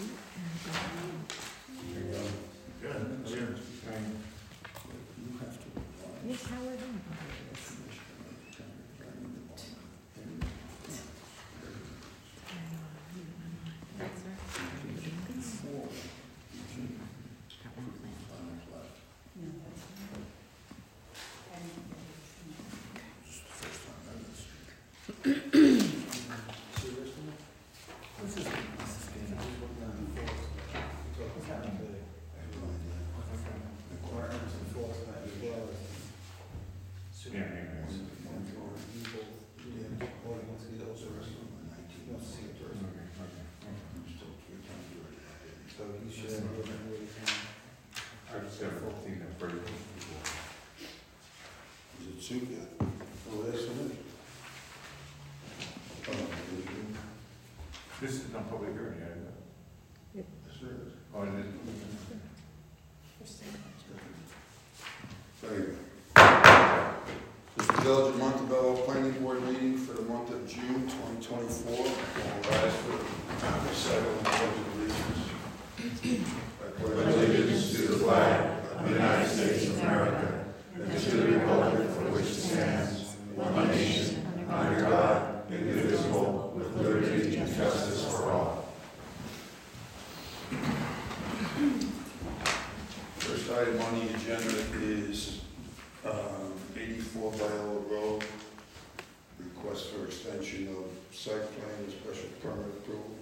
Yes, Howard. This is not public hearing, yeah? Yep. Oh, it is. Thank you. This is the Village of Montebello Planning Board meeting for the month of June 2024. All rise for the recital of the Pledge of Allegiance. I pledge allegiance to the flag of the United States of America and to the republic for which it stands, one nation, under God, indivisible, with liberty and justice for all. First item on the agenda is 84 Viola Road, request for extension of site plan and special permit approval.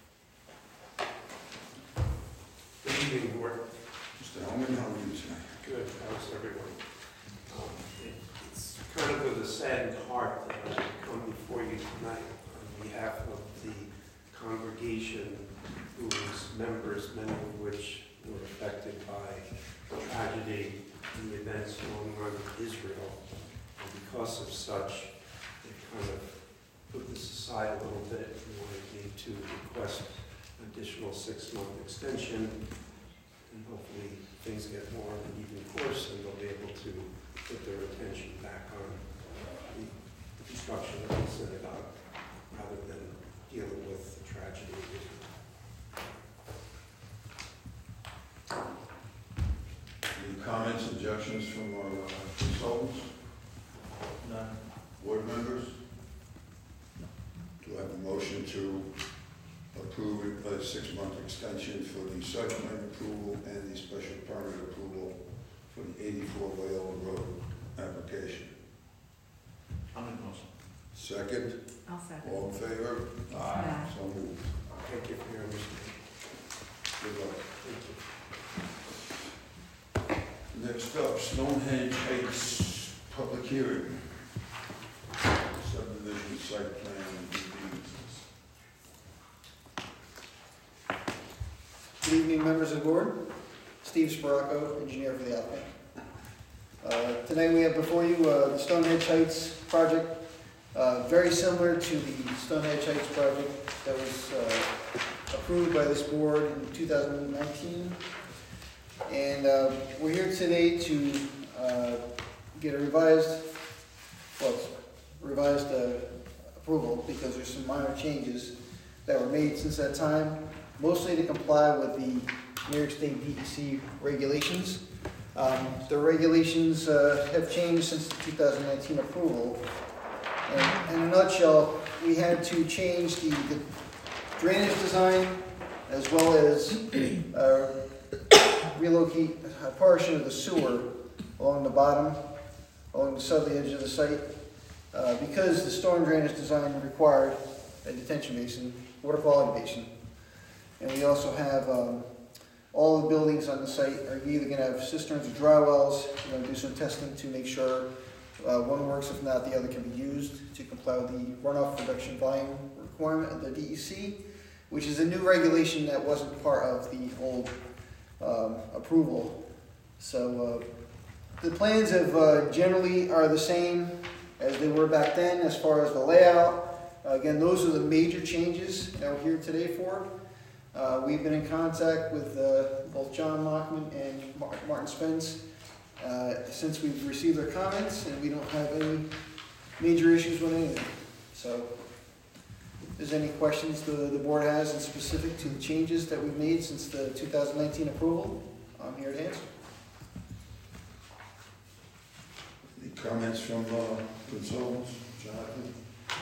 Good evening, Board. Mr. Hellman, how are you tonight? Good. How's everyone? It's kind of with a saddened heart that I come before you tonight on behalf of the congregation whose members, many of which were affected by tragedy and the events going on in Israel. And because of such, they kind of put this aside a little bit and wanted me to request an additional 6-month extension. And hopefully things get more of an even course and they'll be able to put their attention back on the construction of the synagogue rather than dealing with the tragedy of Israel. Any comments, objections from our consultants? None. Board members? Do I have a motion to approve a 6-month extension for the site plan approval and the special permit approval for the 84 Viola Road application? I'll make a motion. Second? I'll second. All in favor? Aye. So moved. Thank you for your understanding. Good luck. Thank you. Next up, Stonehenge Heights public hearing. Subdivision site plan review. Good evening, members of the board. Steve Sparacco, engineer for the applicant. Tonight we have before you the Stonehenge Heights project, very similar to the Stonehenge Heights project that was approved by this board in 2019. And we're here today to get a revised approval because there's some minor changes that were made since that time, mostly to comply with the New York State DEC regulations. The regulations have changed since the 2019 approval. And in a nutshell, we had to change the drainage design as well as relocate a portion of the sewer along the bottom, along the southerly edge of the site, because the storm drainage design required a detention basin, water quality basin. And we also have all the buildings on the site are either going to have cisterns or dry wells. We're going to do some testing to make sure one works, if not, the other can be used to comply with the runoff reduction volume requirement of the DEC, which is a new regulation that wasn't part of the old approval. So the plans have generally are the same as they were back then as far as the layout. Again, those are the major changes that we're here today for. We've been in contact with both John Lockman and Martin Spence since we've received their comments, and we don't have any major issues with anything. So If there's any questions the board has in specific to the changes that we've made since the 2019 approval, I'm here to answer. Any comments from consultants? Jonathan?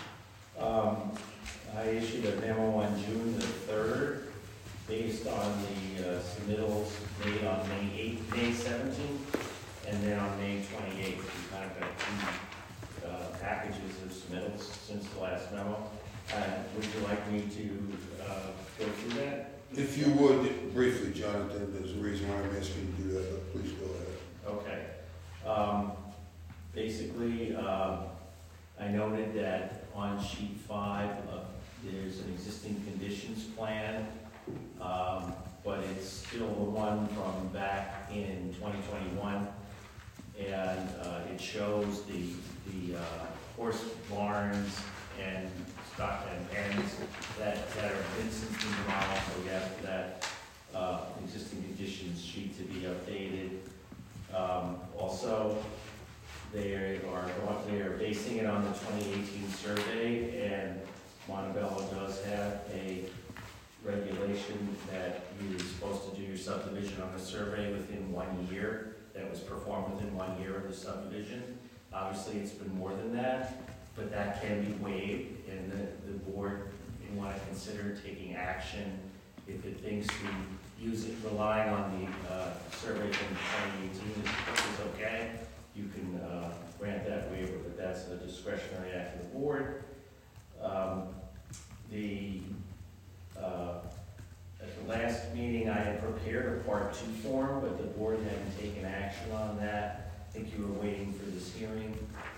I issued a memo on June the 3rd based on the submittals made on May 17th, and then on May 28th. We kind of got two packages of submittals since the last memo. Would you like me to go through that? If you would, briefly, Jonathan, there's a reason why I'm asking you to do that, but please go ahead. Okay. Basically, I noted that on sheet 5, there's an existing conditions plan, but it's still the one from back in 2021, and it shows the horse barns and stock and pens that are instantly demolished, so we have that existing conditions sheet to be updated. Also, they are basing it on the 2018 survey, and Montebello does have a regulation that you're supposed to do your subdivision on the survey within 1 year, that was performed within 1 year of the subdivision. Obviously, it's been more than that, but that can be waived, and the board may want to consider taking action if it thinks relying on the survey from 2018 is okay. You can grant that waiver, but that's a discretionary act of the board. At the last meeting, I had prepared a Part 2 form, but the board hadn't taken action on that. I think you were waiting for this hearing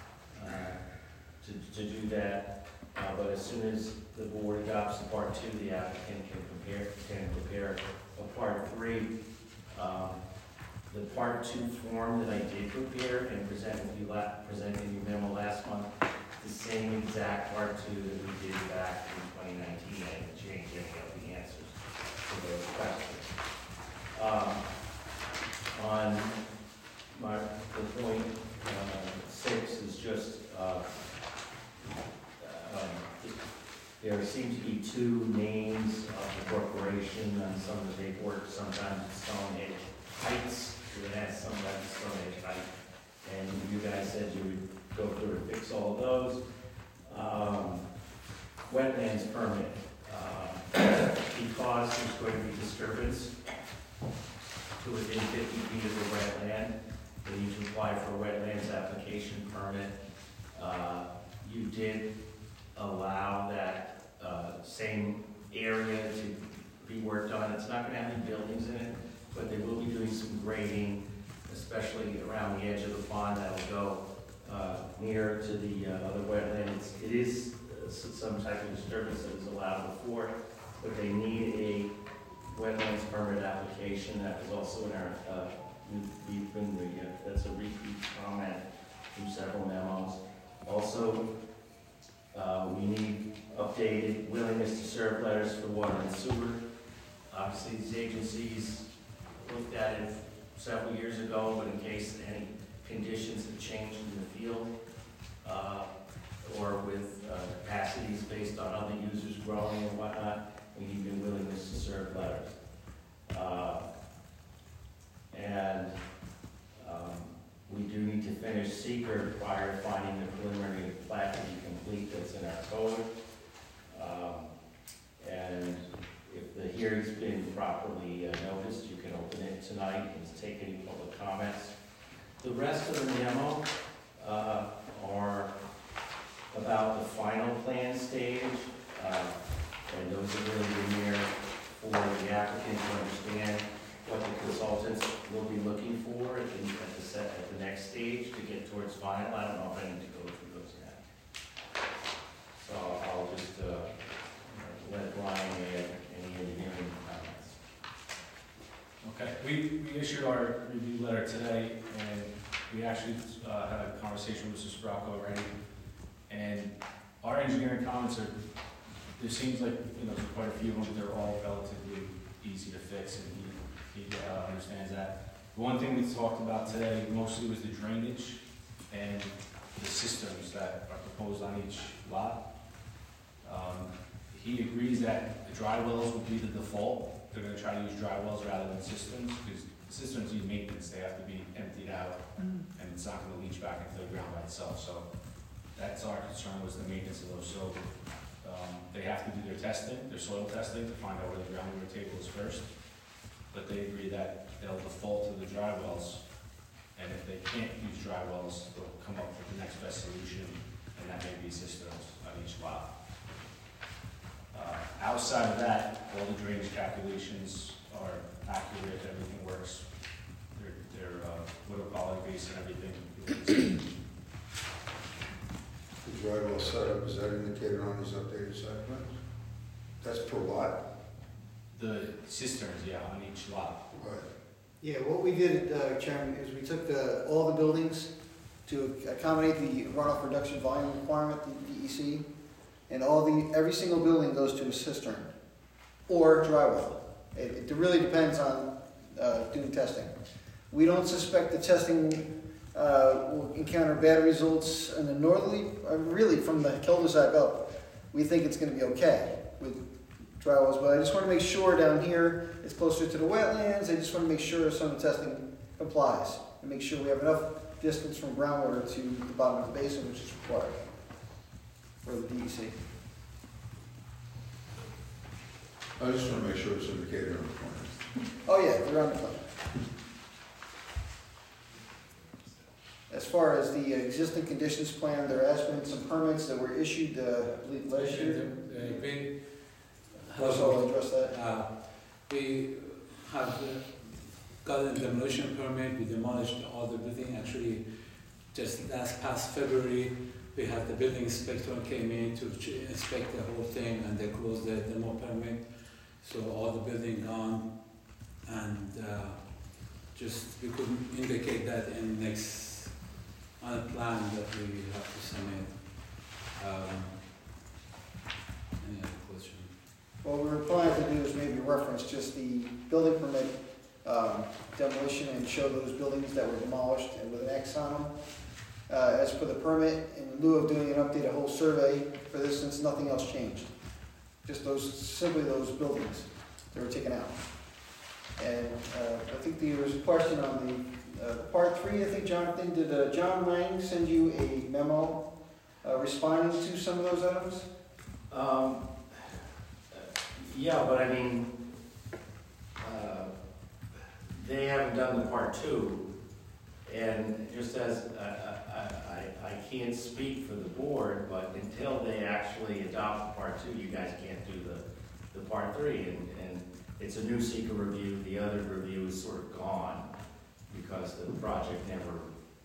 to do that. But as soon as the board adopts the Part 2, the applicant can prepare a Part 3. The Part 2 form that I did prepare and presented in your memo last month, the same exact Part 2 that we did back in 2019. I didn't change any of the answers to those questions. On the point 6 is just there seem to be two names of the corporation on some of the paperwork. Sometimes it's Stonehenge Heights, it has sometimes Stonehenge Heights, and you guys said you would go through and fix all of those. Wetlands permit, because there's going to be disturbance to within 50 feet of the wetland, they need to apply for a wetlands application permit. You did allow that same area to be worked on. It's not going to have any buildings in it, but they will be doing some grading, especially around the edge of the pond that'll go near to the other wetlands. It is some type of disturbance that was allowed before, but they need a wetlands permit application. That was also in our, that's a repeat comment from several memos. Also, we need updated willingness to serve letters for water and sewer. Obviously, these agencies looked at it several years ago, but in case any conditions have changed in the field, or with capacities based on other users growing and whatnot, we need the willingness to serve letters. We do need to finish seeker prior to finding the preliminary plat to be complete that's in our code. And if the hearing's been properly noticed, you can open it tonight and take any public comments. The rest of the memo are about the final plan stage, and those are really in there for the applicant to understand what the consultants will be looking for at the next stage to get towards final. I don't know if I need to go through those now. So I'll just let Brian add any engineering comments. Okay, we issued our review letter today, and we actually had a conversation with Mr. Sprocco already, and our engineering comments are, there seems like, there's quite a few of them, but they're all relatively easy to fix, and he understands that. The one thing we talked about today mostly was the drainage and the systems that are proposed on each lot. he agrees that the dry wells would be the default. They're gonna try to use dry wells rather than cisterns, because cisterns need maintenance, they have to be emptied out, and it's not gonna leach back into the ground by itself, so that's our concern, was the maintenance of those. So, they have to do their testing, their soil testing, to find out where the groundwater table is first, but they agree that they'll default to the dry wells, and if they can't use dry wells, they'll come up with the next best solution, and that may be cisterns on each lot. Outside of that, all the drainage calculations are accurate, everything works. Their water quality base and everything. The dry well setup, is that indicated on these updated site plans? That's per lot? The cisterns, yeah, on each lot. Right. Yeah, what we did, Chairman, is we took all the buildings to accommodate the runoff reduction volume requirement, the DEC, and every single building goes to a cistern or dry well. It really depends on doing testing. We don't suspect the testing will encounter bad results in the northerly, really from the cul-de-sac up. We think it's going to be okay with dry wells, but I just want to make sure down here it's closer to the wetlands. I just want to make sure some of the testing complies and make sure we have enough distance from groundwater to the bottom of the basin, which is required for the DEC. I just want to make sure it's indicated on the plan. Oh yeah, they're on the plan. As far as the existing conditions plan, there has been some permits that were issued, I believe, last year. So I'll address that. We have gotten demolition permit, we demolished all the building. Actually, just past February, we had the building inspector came in to inspect the whole thing, and they closed the demo permit. So all the building gone, and just we could indicate that in next on a plan that we have to submit. Any other question? What we were planning to do is maybe reference just the building permit demolition and show those buildings that were demolished and with an X on them. As per the permit, in lieu of doing an updated whole survey for this, since nothing else changed. Just simply those buildings that were taken out. And I think there was a question on the part 3, I think, Jonathan, did John Lang send you a memo responding to some of those items? Yeah, but I mean, they haven't done the part 2, and just as I can't speak for the board, but until they actually adopt the part 2, you guys can't do the part 3, and it's a new seeker review. The other review is sort of gone because the project never,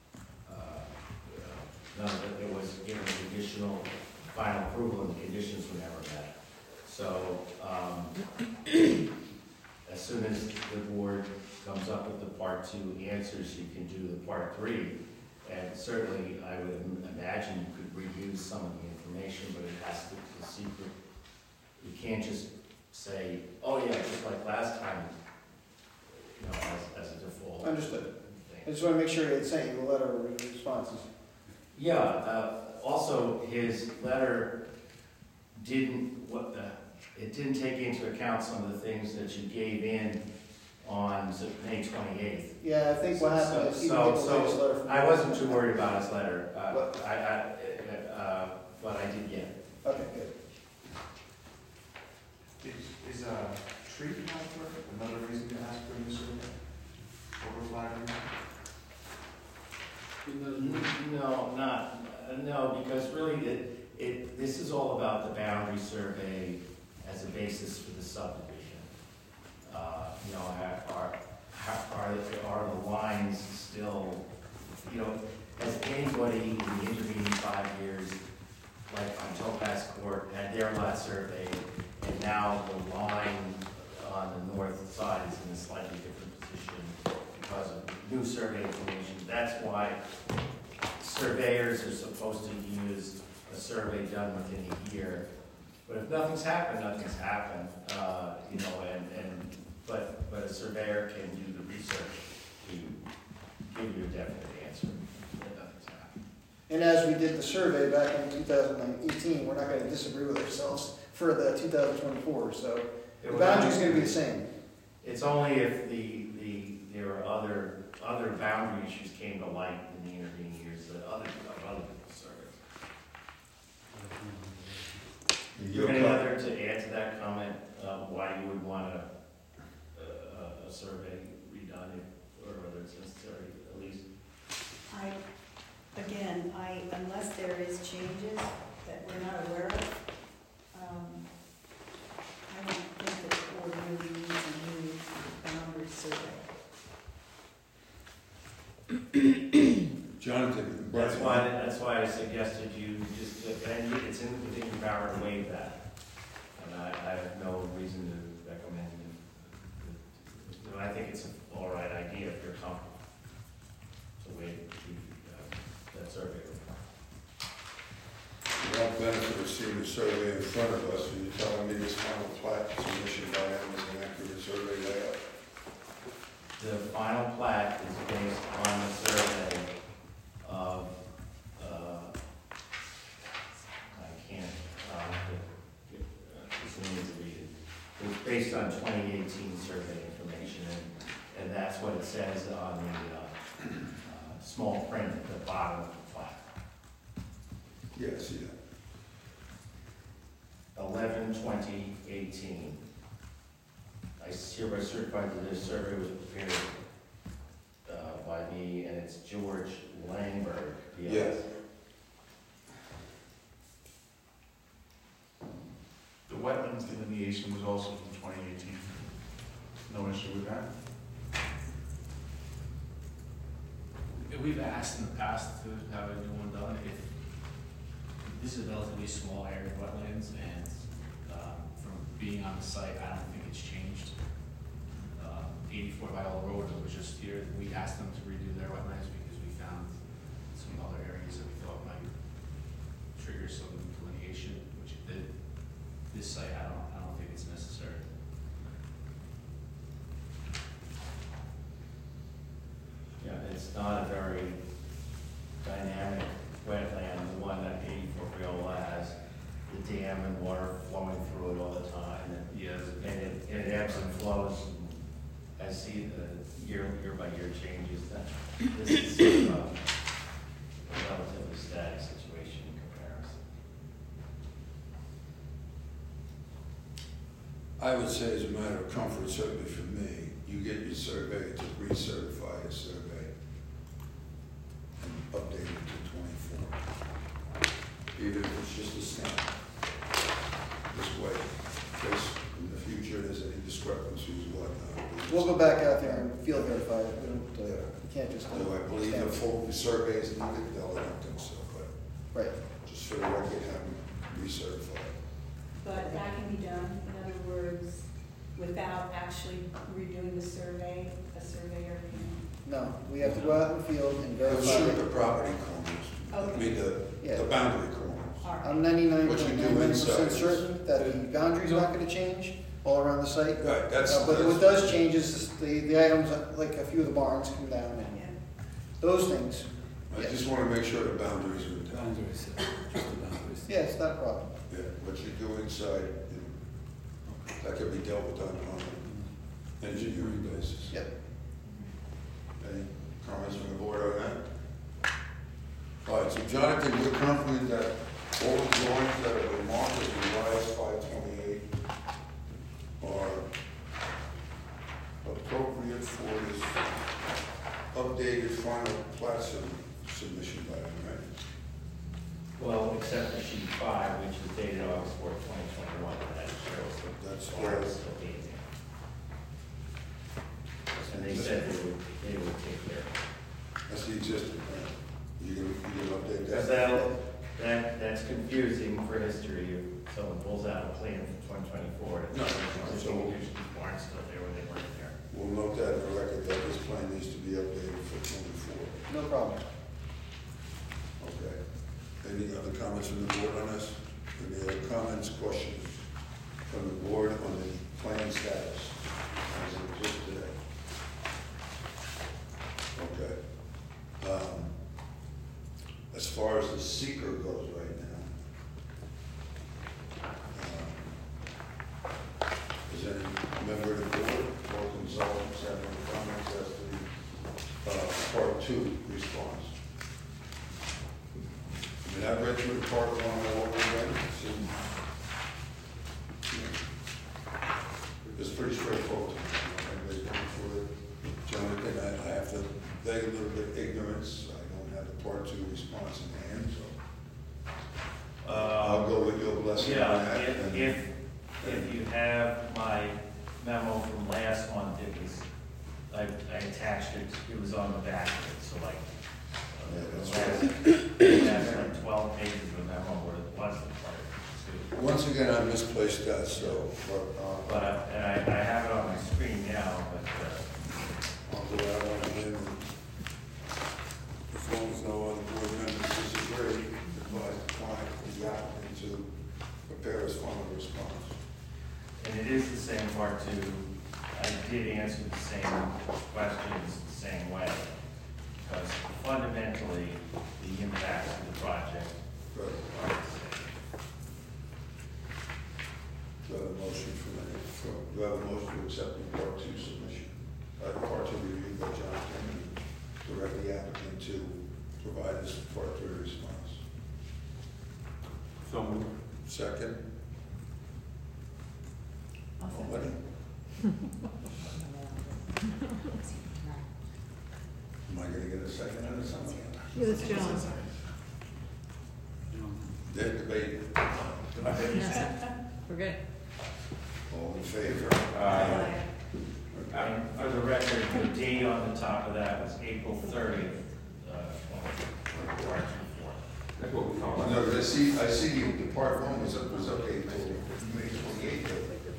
none of it was given conditional final approval, and the conditions were never met. So, as soon as the board comes up with the part 2 answers, you can do the part 3. And certainly, I would imagine you could reuse some of the information, but it has to be secret. You can't just say, oh yeah, just like last time, you know, as a default. Understood. thing. I just want to make sure he had sent you the letter with responses. Yeah, also, his letter didn't, it didn't take into account some of the things that you gave in on May 28th. Yeah, I think what happened is he didn't get the latest letter from I wasn't too worried about his letter, What? but I did get it. Okay, good. Is tree conflict another reason to ask for a new survey? Overflagging? No, because really this is all about the boundary survey as a basis for the subdivision. You know, are the lines still, you know, has anybody in the intervening 5 years, like on Topaz Court, had their lot surveyed, and now the line on the north side is in a slightly different position because of new survey information. That's why surveyors are supposed to use a survey done within a year. But if nothing's happened, nothing's happened. You know, but a surveyor can do the research to give you a definite answer that nothing's happened. And as we did the survey back in 2018, we're not going to disagree with ourselves for the 2024, so It the would boundary's only- gonna be the same. It's only if there were other boundary issues came to light in the intervening years that other people's surveys. Any other to add to that comment, why you would want a survey redone or whether it's necessary, at least? Unless there is changes that we're not aware of, I don't think that the board really needs a new boundary survey. Jonathan. That's why I suggested you just, and it's within your power to waive that. And I have no reason to recommend it. I think it's an all right idea if you're comfortable to waive that survey. Without benefit of seeing the survey in front of us, are you telling me this final plat submission by them is an accurate survey layout? The final plat is based on the survey of, I can't, this needs to read it. It's based on 2018 survey information, and that's what it says on the small print at the bottom of the plat. Yeah, I see that. 11/20/18. I hereby certify that this survey was prepared by me, and it's George Langberg. Yes. The wetlands delineation was also from 2018. No issue with that? We've asked in the past to have a new one done. If this is a relatively small area of wetlands, and from being on the site, I don't think it's changed. 84 Viola Road was just here. We asked them to redo their wetlands because we found some other areas that we thought might trigger some delineation, which it did. This site, I don't think it's necessary. Yeah, it's not a very dynamic wetland, the one that 84 Viola has, the dam and water flowing through it all the time, and it ebbs and flows as the year by year changes. This is sort of a relatively static situation in comparison. I would say as a matter of comfort, certainly for me, you get your survey to recertify your survey and update it to 24. Even if it's just a stamp. This way, in case in the future there's any discrepancies or whatnot. We'll go back out there and field verify it. We don't, we can't just. Do I believe the full survey is needed? No, I don't think so, but Right. just for the record, have them recertified. But that can be done, in other words, without actually redoing the survey, a surveyor can. No, we have to go out in the field and They'll verify. shoot the property corners, I mean, Yeah. the boundary corners. All right. I'm 99.99% inside. certain that the boundary's not gonna change all around the site. Right, that's. But what does change is the items, like a few of the barns come down and Yeah. those things. I just want to make sure the boundaries are intact. Boundaries, just the boundaries. Yeah, it's not a problem. Yeah, what you do inside, that could be dealt with on an engineering basis. Yep. Any comments from the board on that? All right, so Jonathan, you're confident that all the drawings that have been marked as revised 528 are appropriate for this updated final plat submission by them, right? Well, except for sheet 5, which is dated August 4th, 2021, that shows That's the where- barns still being there. And they said they would take care of it. That's the existing plan. You can update Because that? that's confusing for history if someone pulls out a plan from 2024. and No, there's so- these barns still there when they weren't there. We'll note that in the record that this plan needs to be updated for 24. No problem. Okay. Any other comments from the board on this? Any other comments, questions from the board on the plan status as it exists today? Okay. As far as the seeker goes right now, part two response. I mean, I've read through the part one all over again. It's pretty straightforward. Everybody's going through it. The only thing I have to beg a little bit of ignorance. I don't have the part two response in hand, so I'll go with your blessing on Yeah, that. if you have my memo from last month, it was, I attached it, it was on the back of it, so like, Yeah, that's that's like 12 pages of memo where it wasn't part two. Once again, I misplaced that, so, But, and I have it on my screen now, but, I'll go out on a limb. As long as no other board members disagree, advise the client and the applicant to prepare his formal response. and it is the same part two. I did answer the same questions the same way, because fundamentally, the impacts of the project Right. are the same. Do I have a motion do I have a motion to accept the part two submission? Part two review by Jonathan and direct the applicant to provide his part three response. So moved. Second? Nobody? Am I gonna get a second on this? Yeah, that's John. They're debating. We're good. All in favor? And for the record, the date on the top of that was April 30th, 2024. That's what we call it. No, I see the part one was okay until May 28th.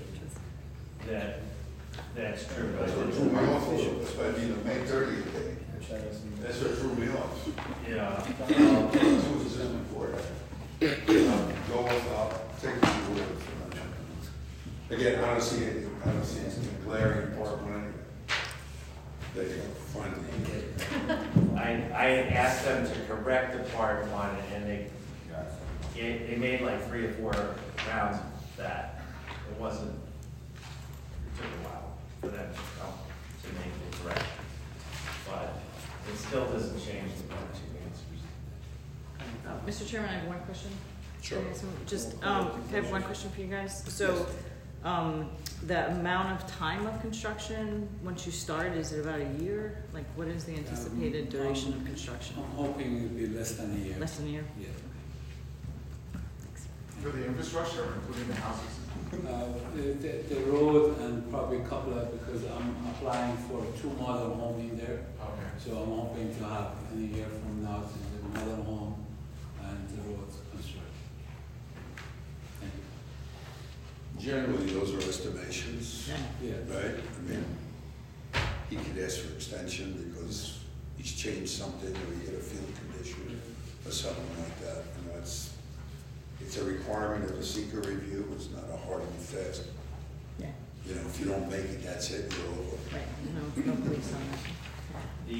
That's true. That's what threw me off a little, that's why I mean the May 30th day. That's what threw me off. Yeah. Two was just before that. Go with, I'll take the word for that. Again, I don't see anything glaring in part one anyway. They can find I had asked them to correct the part one, and they made like 3 or 4 rounds of that. It wasn't, it took a while for them to make the correction. But it still doesn't change the part two answers. Mr. Chairman, I have one question. Sure. Just, I have one question for you guys. So, the amount of time of construction, once you start, is it about a year? Like, what is the anticipated duration of construction? I'm hoping it'll be less than a year. Less than a year? Yeah. For the infrastructure, including the houses? The road and probably a couple of, because I'm applying for 2 model home in there. Okay. So I'm hoping to have in a year from now to the model home and the road construction. Thank you. Generally, those are estimations, Yeah. right? I mean, he could ask for extension because he's changed something or he hit a field condition or something like that. You know, it's a requirement of the seeker review. It's not a hard and fast. Yeah. You know, if you don't make it, that's it, you're over. Right, no police on that.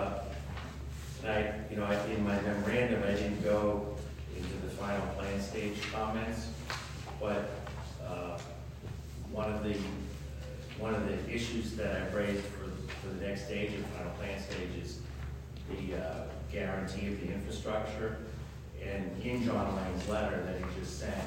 In my memorandum, I didn't go into the final plan stage comments, but one of the issues that I raised for the next stage of final plan stage is the guarantee of the infrastructure. And in John Lang's letter that he just sent,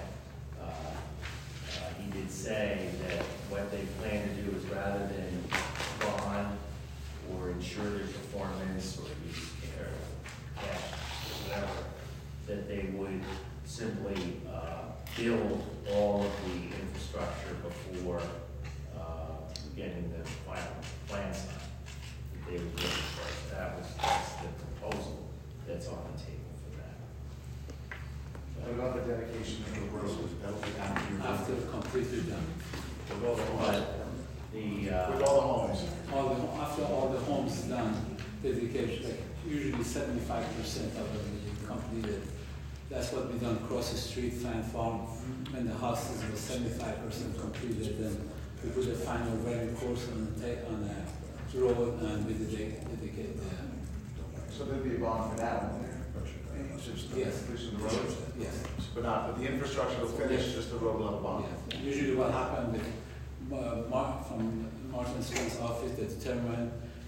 he did say that what they plan to do is rather than bond or ensure their performance or use cash or whatever, that they would simply build all of the infrastructure before getting the final plan signed. That they would do it first. That's the proposal that's on the table for that. What about the dedication of the road? That'll be After completely done. With all the homes? But With all the homes? After all the homes done, dedication, like usually 75% of it is completed. That's what we done across the street, Fan Farm, when the houses were 75% completed, then we put the final wearing course on the road and we dedicate the. So there'd be a bond for that one there? Yes. Completion of the roads? Yes. But the infrastructure will finish, just the road will have a bond? Yes. Usually what happened with from Martin Swan's office, they determine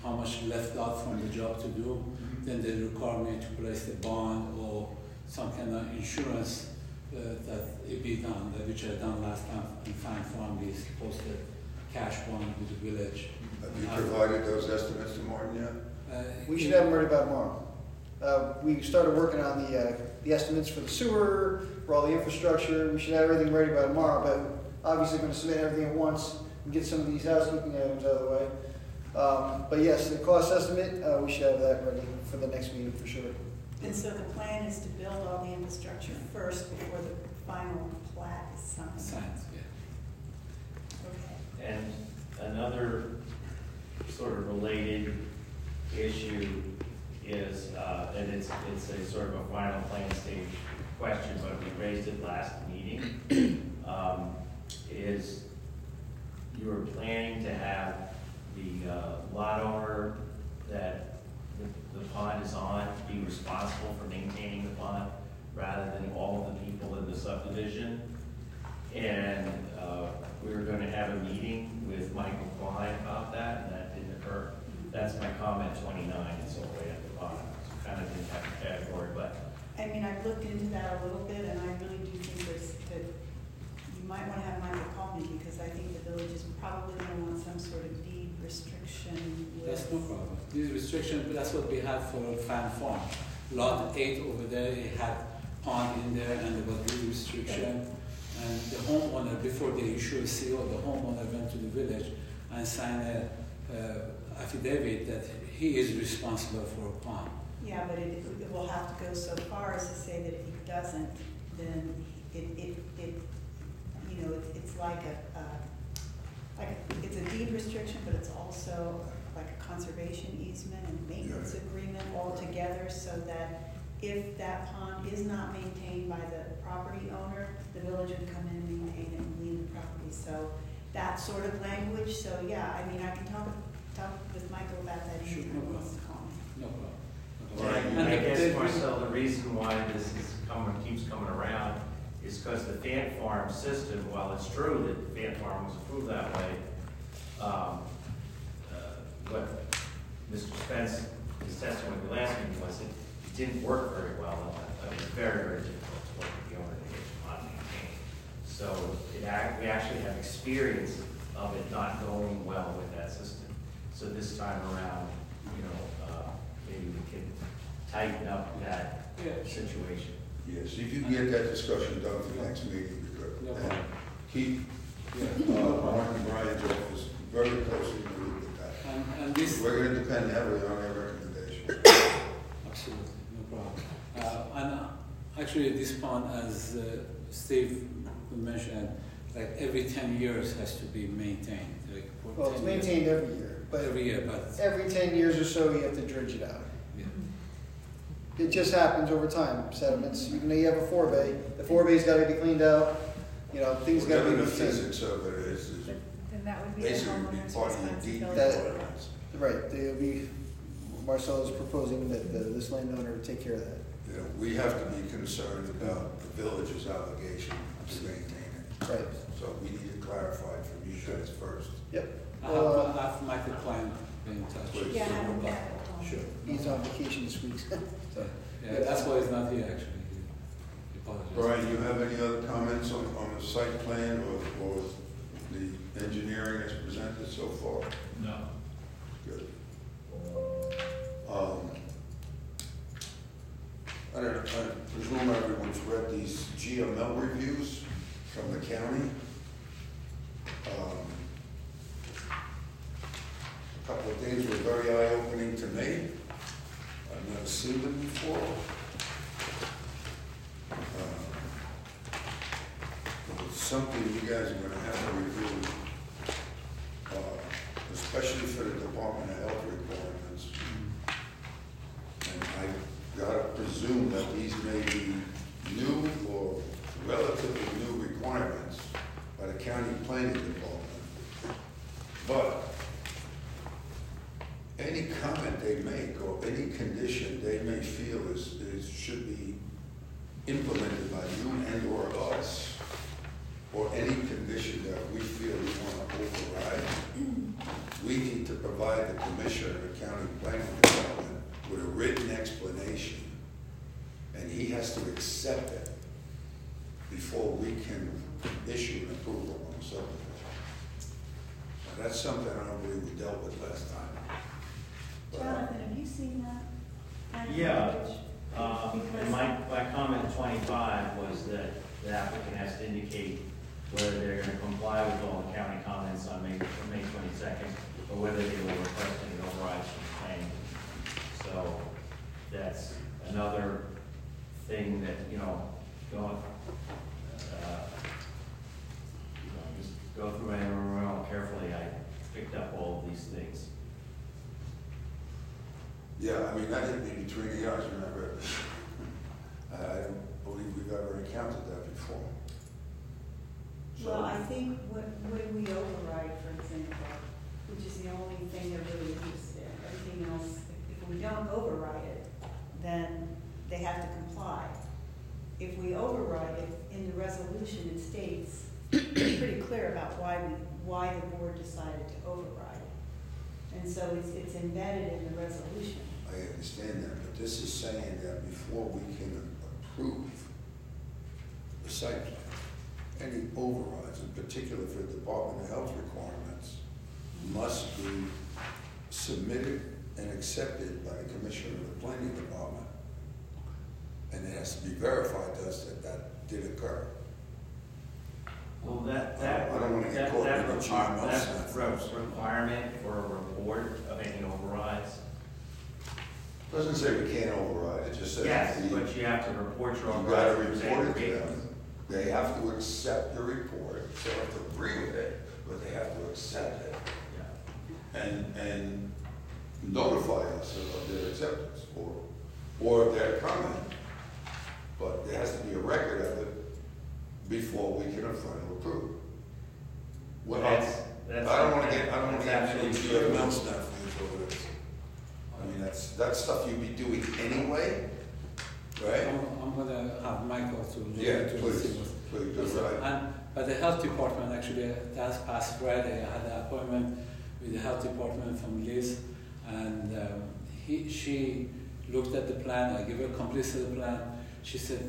how much left out from the job to do, then they require me to place the bond or some kind of insurance that it be done, which I done last time in Fan Farm. We posted cash bond with the village. Have you provided those estimates to Martin yet? We should have them ready by tomorrow. We started working on the estimates for the sewer, for all the infrastructure. We should have everything ready by tomorrow, but obviously going to submit everything at once and get some of these housekeeping items out of the way. But yes, the cost estimate, we should have that ready for the next meeting for sure. And so the plan is to build all the infrastructure first before the final plat is signed? Science, yeah. Okay. And another sort of related issue is, and it's a sort of a final plan stage question, but we raised it last meeting, is you were planning to have the lot owner that the pond is on be responsible for maintaining the pond rather than all of the people in the subdivision. And we were going to have a meeting with Michael Klein about that, and that didn't occur. That's my comment 29, it's all the way at the bottom. It's kind of in that category, but. I mean, I've looked into that a little bit, and I really do think that you might want to have Michael call me, because I think the village is probably going to want some sort of deed restriction with. That's no problem. This restriction, that's what we had for Fan Farm. Lot 8 over there, it had pond in there, and there was deed restriction. And the homeowner, before they issue a CO, the homeowner went to the village and signed a affidavit that he is responsible for a pond. Yeah, but it will have to go so far as to say that if he doesn't, then it's like it's a deed restriction, but it's also like a conservation easement and maintenance agreement all together, so that if that pond is not maintained by the property owner, the village would come in and maintain it and leave the property. So that sort of language. So yeah, I mean, I can talk with Michael about that. Sure, no problem. No problem. And I guess, Marcel, the reason why this keeps coming around is because the Fan Farm system, while it's true that the Fan Farm was approved that way, what Mr. Spence, his testimony the last meeting was it didn't work very well. It was very, very difficult to work with the owner to get the pond maintained. So we actually have experience of it not going well with that system. So this time around, maybe we can tighten up that situation. Yes, if you can get that discussion done for the next meeting, we could. No And problem. keep Martin Bryan's office very closely moved with that. And this, We're going to depend heavily on their recommendations. absolutely, no problem. And actually, this pond, as Steve mentioned, like every 10 years has to be maintained. Like for Well, it's 10 years. maintained every year, but Every year, but every 10 years or so, you have to dredge it out. yeah. It just happens over time, sediments. You have a forebay, the forebay's got to be cleaned out, things got to Whatever be the maintained. physics of it is Then that would be the basically be homeowner's part of the deed responsibility. requirements. Right, Marcel is proposing that this landowner would take care of that. We have to be concerned about the village's obligation to maintain it. Right. So we need to clarify from you guys first. Yep. I have Michael Klein in touch. Please. Yeah, I haven't met with Sure. He's on vacation this week. So, Yeah, that's why he's not here actually. He apologizes. Brian, you have any other comments on the site plan or the engineering that's presented so far? No. Good. I presume everyone's read these GML reviews from the county. A couple of things were very eye-opening to me. I've never seen them before. It's something you guys are gonna have to review, especially for the Department of Health requirements. And I gotta presume that these may be new or relatively new requirements by the county planning department. But any comment they make or any condition they may feel should be implemented by you and or us or any condition that we feel we want to override, we need to provide the commissioner of the county planning department with a written explanation, and he has to accept it before we can issue an approval on the subdivision. Now, that's something I don't believe we dealt with last time. But, Jonathan, have you seen that? kind of Yeah. language? And my comment 25 was that the applicant has to indicate whether they're gonna comply with all the county comments on May 22nd, or whether they will request any overrides from the planning. So that's another thing that, don't, just go through my MRL carefully. I picked up all of these things. Yeah, I mean, that hit me between the eyes when I read it. I don't believe we've ever encountered that before. So- Well, I think when we override, for example, which is the only thing that really is there, everything else, if we don't override it, then they have to comply. If we override it, in the resolution, it states, it's pretty clear about why the board decided to override it. And so it's embedded in the resolution. I understand that, but this is saying that before we can approve the site plan, any overrides, in particular for Department of Health requirements, must be submitted and accepted by the Commissioner of the Planning Department. And it has to be verified to us that that did occur. Well, that I don't wanna get caught with the GMO stuff. requirement for a report of any overrides. Doesn't say we can't override, it just says. Yes, you but you have to report your You gotta overrides. report it to them. They have to accept the report, they don't have to agree with it, but they have to accept it. Yeah. And notify us of their acceptance or their comment. But there has to be a record of it before we can final approve. Well, That's I don't wanna get that's into absolutely the true. email stuff over this. I mean, that's stuff you'd be doing anyway, right? I'm gonna have Michael to look Yeah, into please, see what- please, that's right. And but the health department actually, that past Friday, I had an appointment with the health department from Liz, and she looked at the plan. I gave her a complete set of plan. She said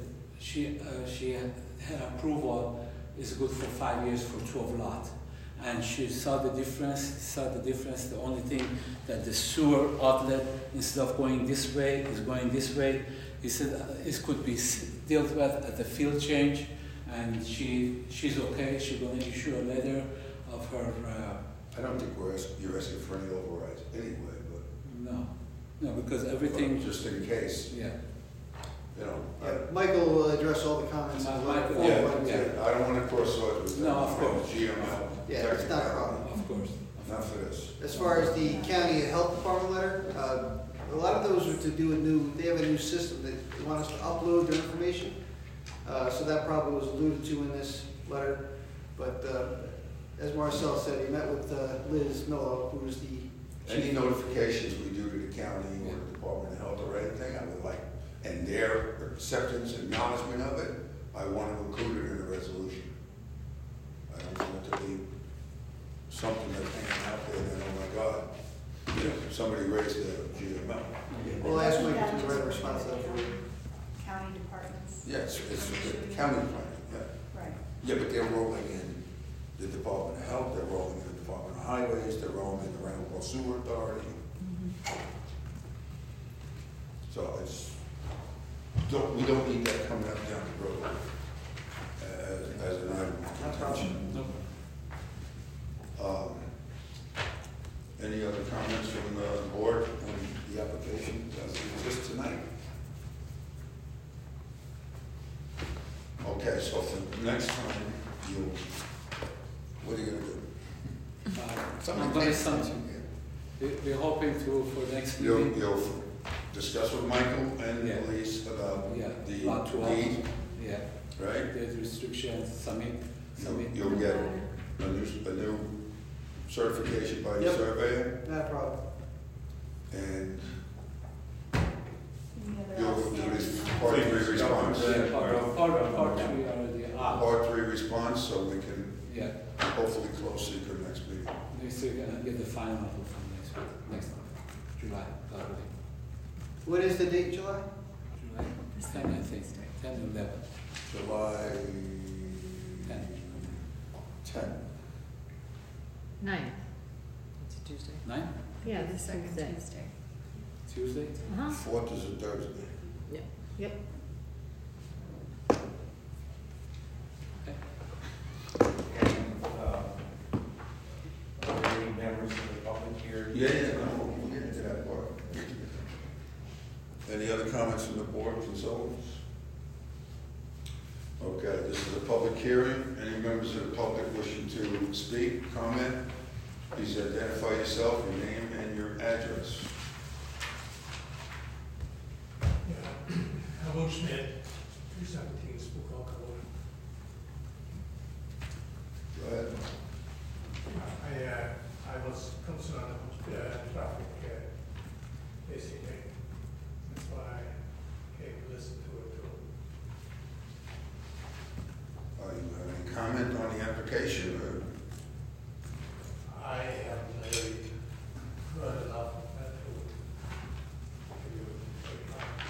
her approval is good for 5 years for 12 lot, and she saw the difference. The only thing that the sewer outlet, instead of going this way, is going this way. He said it could be dealt with at the field change, and she's okay. She's going to issue a letter of her. I don't think you're asking for any overrides anyway, but. No, because everything. Just in case, Yeah. Michael will address all the comments. in the letter. Michael, Yeah, I don't want to cross swords with them. No, of course. GML. Yeah, it's not a problem. Of course. Not for this. As far as the county health department letter, a lot of those are to do they have a new system that they want us to upload their information. So that probably was alluded to in this letter. But as Marcel said, he met with Liz Millo, who is the Any notifications we do to the county or the Department of Health or anything, I would like, and their acceptance and acknowledgement of it, I want to include it in the resolution. I don't want it to be something that's hanging out there and then, oh my God, somebody raised the GML. We'll ask Michael to write a response to that for you. County departments. Yes, it's the county plan, yeah. Right. Yeah, but they're rolling in the Department of Health, they're rolling in the Department of Highways, they're rolling in the Randall Sewer Authority. So we don't need that coming up down the road as an item of contention. Any other comments from the board on the application as it exists tonight? Okay, so for next time, what are you gonna do? I'm going to something. We're hoping to for next meeting. You'll discuss with Michael and Yeah. Elise about Yeah, the lot 12. deed, Yeah, right? the restrictions, submit. You'll get a new certification by the Yep. surveyor, Not a problem. and Any other you'll do outstanding? this part 3 response. Yeah, part 3 already. Part 3 response so we can Yeah, hopefully close secret next meeting. next week, and get the final approval from next month, July, probably. What is the date, July? July 10, I think, 10 or 11, July 10. 10. 9th. It's a Tuesday. 9, Yeah, the second Tuesday. Tuesday? Uh-huh. 4th is a Thursday. Yep. Are there any members of the public here? Yeah, no, we'll get into that part. Any other comments from the board, consultants? Okay, this is a public hearing. Any members of the public wishing to speak, comment? Please identify yourself, your name, and your address. Hello, Schmidt, 217 Spookville Road. Go ahead. I was concerned about traffic, basically. That's why I came to listen to it too. You have any comment on the application? Or? I haven't really heard enough of that to give you a comment.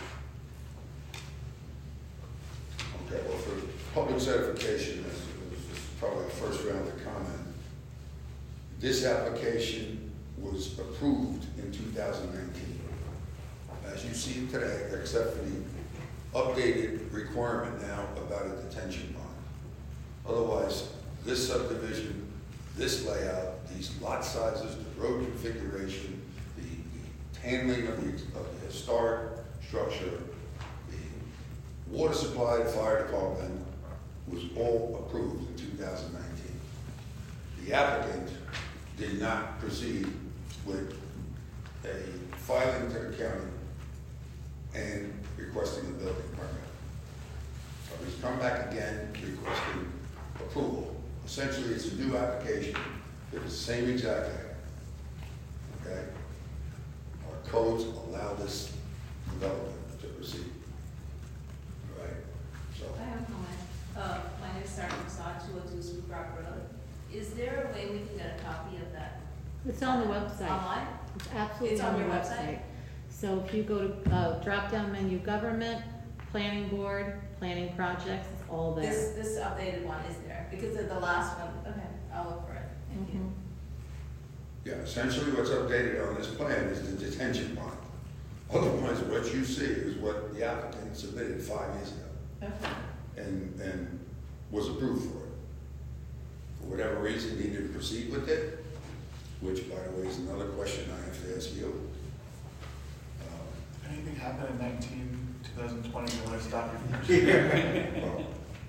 Okay, well, for public certification, this is probably the first round of comment. This application was approved in 2019. As you see it today, except for the updated requirement now about a detention pond. Otherwise, this subdivision, this layout, these lot sizes, the road configuration, the handling of the historic structure, the water supply, the fire department was all approved in 2019. The applicant did not proceed with a filing to the county and requesting a building permit. So he's come back again requesting approval. Essentially, it's a new application. It's the same exact thing. Okay? Our codes allow this development to proceed. All right? So. I have a comment. My name is Sarah Masad, 202 Spook Rock Road. Is there a way we can get a copy of that? It's on the website. Online? It's absolutely It's on on the your website. So if you go to drop-down menu, government, planning board, planning projects, it's all there. This updated one is there, because of the last one, okay, I'll look for it. Thank you. Yeah, essentially what's updated on this plan is the detention pond. Otherwise, what you see is what the applicant submitted 5 years ago Okay. and was approved for it. For whatever reason, he didn't proceed with it, which, by the way, is another question I have to ask you. Anything happened in 2020 when I stopped you?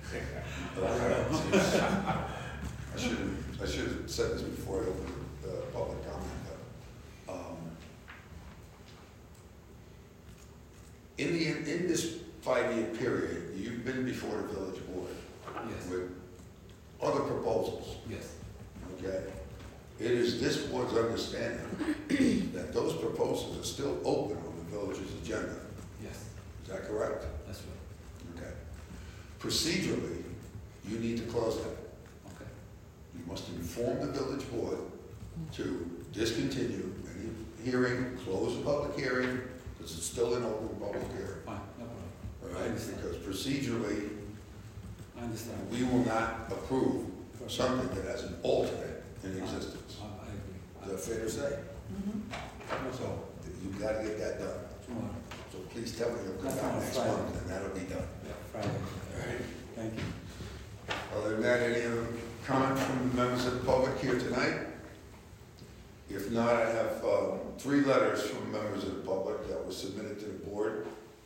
I should have said this before I opened the public comment. In this 5-year period, you've been before the village board Yes. with other proposals. Yes. Okay? It is this board's understanding that those proposals are still open on the village's agenda. Yes, Is that correct? that's right. Okay. Procedurally, you need to close that. Okay. You must inform the village board to discontinue any hearing, close the public hearing, because it's still an open public hearing. Fine, no problem. All I right? understand. Because procedurally, I understand. we will not approve something that has an alternate in existence. I agree. Is that fair to say? Mm-hmm. So you've got to get that done. Tomorrow. So please tell me you'll come That's back on next Friday. month and that'll be done. Yeah, Friday. All right? Thank you. Other than that, any other comment from the members of the public here tonight? If not, I have 3 letters from members of the public that were submitted to the board.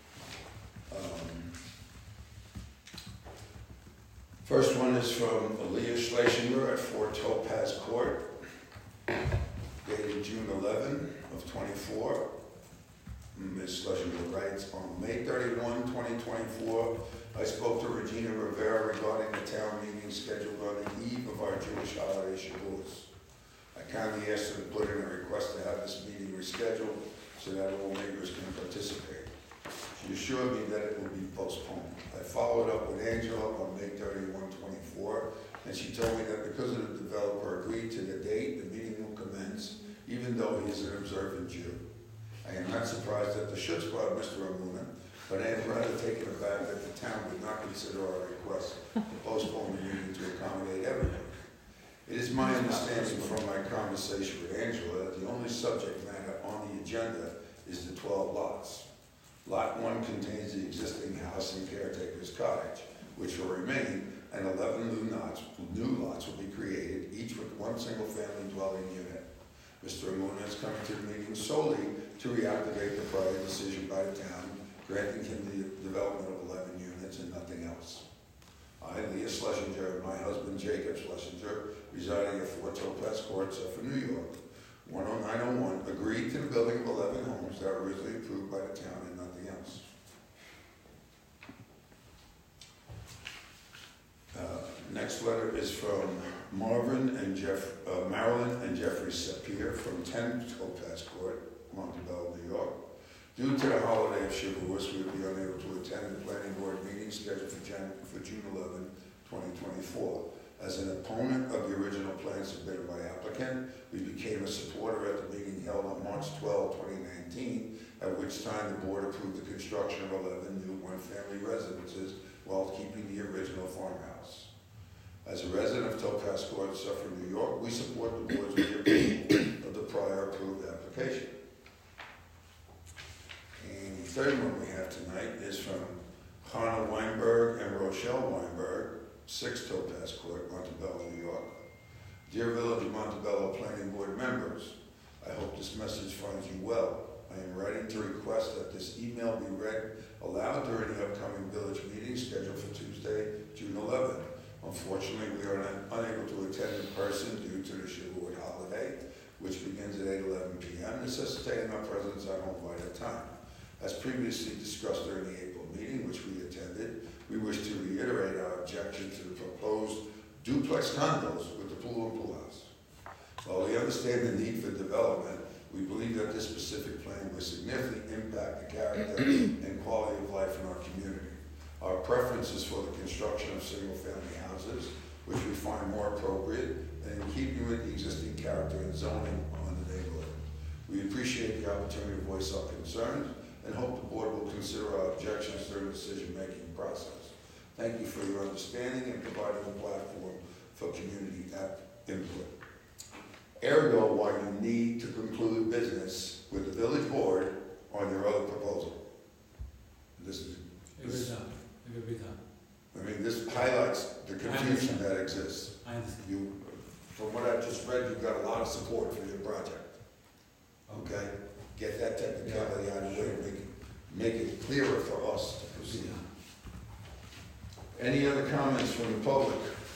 First one is from Aaliyah Schlesinger at 4 Topaz Court, dated June 11 of 24. Ms. Schlesinger writes, on May 31, 2024, I spoke to Regina Rivera regarding the town meeting scheduled on the eve of our Jewish holiday Shavuos. I kindly asked her to put in a request to have this meeting rescheduled so that all neighbors can participate. She assured me that it would be postponed. I followed up with Angela on May 31, 24, and she told me that because of the developer agreed to the date, the meeting will commence, even though he is an observant Jew. I am not surprised at the chutzpah of Mr. Amuna, but I am rather taken aback that the town would not consider our request to postpone the meeting to accommodate everyone. It is my understanding from my conversation with Angela that the only subject matter on the agenda is the 12 lots. Lot 1 contains the existing house and caretaker's cottage, which will remain, and 11 new lots will be created, each with one single-family dwelling unit. Mr. Amuna is coming to the meeting solely to reactivate the prior decision by the town, granting him the development of 11 units and nothing else. I, Leah Schlesinger, and my husband Jacob Schlesinger, residing at 4 Topaz Court, Suffolk, New York, 10901, agreed to the building of 11 homes that were originally approved by the town and nothing else. Next letter is from Marilyn and Jeffrey Sapir from 10 Topaz Court, Montebello, New York. Due to the holiday of Shavuos, we will be unable to attend the planning board meeting scheduled for June 11, 2024. As an opponent of the original plan submitted by applicant, we became a supporter at the meeting held on March 12, 2019, at which time the board approved the construction of 11 new one-family residences while keeping the original farmhouse. As a resident of Topaz Court, Suffolk, New York, we support the board's reapproval of the prior approved application. And the third one we have tonight is from Hannah Weinberg and Rochelle Weinberg, 6 Topaz Court, Montebello, New York. Dear Village of Montebello Planning Board members, I hope this message finds you well. I am writing to request that this email be read aloud during the upcoming village meeting scheduled for Tuesday, June 11th. Unfortunately, we are unable to attend in person due to the Shavuot holiday, which begins at 8:11 p.m., necessitating our presence at home by that time. As previously discussed during the April meeting, which we attended, we wish to reiterate our objection to the proposed duplex condos with the pool and pool house. While we understand the need for development, we believe that this specific plan will significantly impact the character and quality of life in our community. Our preference is for the construction of single-family houses, which we find more appropriate and in keeping with the existing character and zoning on the neighborhood. We appreciate the opportunity to voice our concerns and hope the board will consider our objections during the decision-making process. Thank you for your understanding and providing a platform for community input. Ergo, why you need to conclude business with the village board on your other proposal. This is. It will be done. I mean, this highlights the confusion that exists. I understand. You, from what I just read, you've got a lot of support for your project. Okay? Get that technicality out of the way, make it clearer for us to proceed. Any other comments from the public?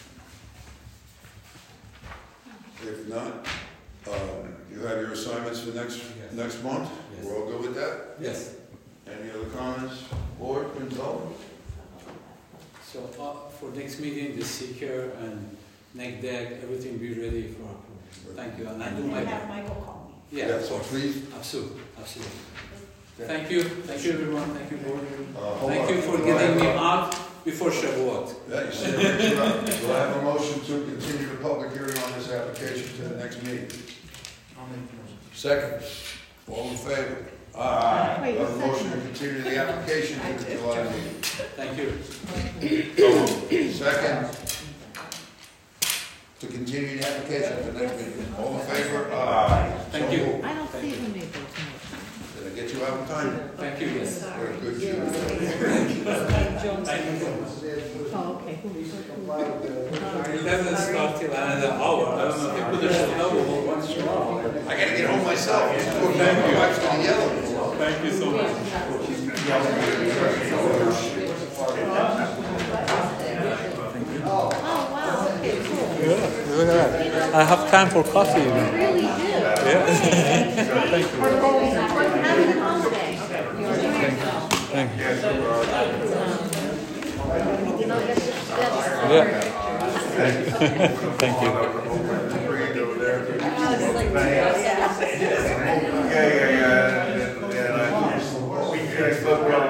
If not, you have your assignments for next month? Yes. We're all good with that? Yes. Any other comments? Board, consultant? So for next meeting, the seeker and neck deck, everything will be ready for approval. Thank you. And I do And my you have Michael call me. Yeah, Yeah, of so course. please. Absolutely. Yeah. Thank you everyone. Thank you, board. Hold Thank on. you for getting me out before Shavuot. Yeah, you said it right. Do I have a motion to continue the public hearing on this application to the next meeting? I'll make the motion. Second. All in favor? Aye. Wait, Do I have a second. motion to continue the application to the July meeting? Thank you. Second. To continue the application to the next meeting. All in favor? Aye. Thank So you. moved. I don't see who made those motions. Did I get you out in time? Thank you. Yes. You're a good Jew. Oh, okay. Who was It doesn't start till another hour. I don't know. People should know what's wrong. I gotta get home myself. Thank you. My wife's gonna yell at me. Thank you so much. Oh, wow, okay, cool. Look at that. I have time for coffee. You really do. Yeah. Thank you. Happy holiday. You're doing yourself. Thank you. You know, that's Yeah. Thank you. Yeah. We spoke about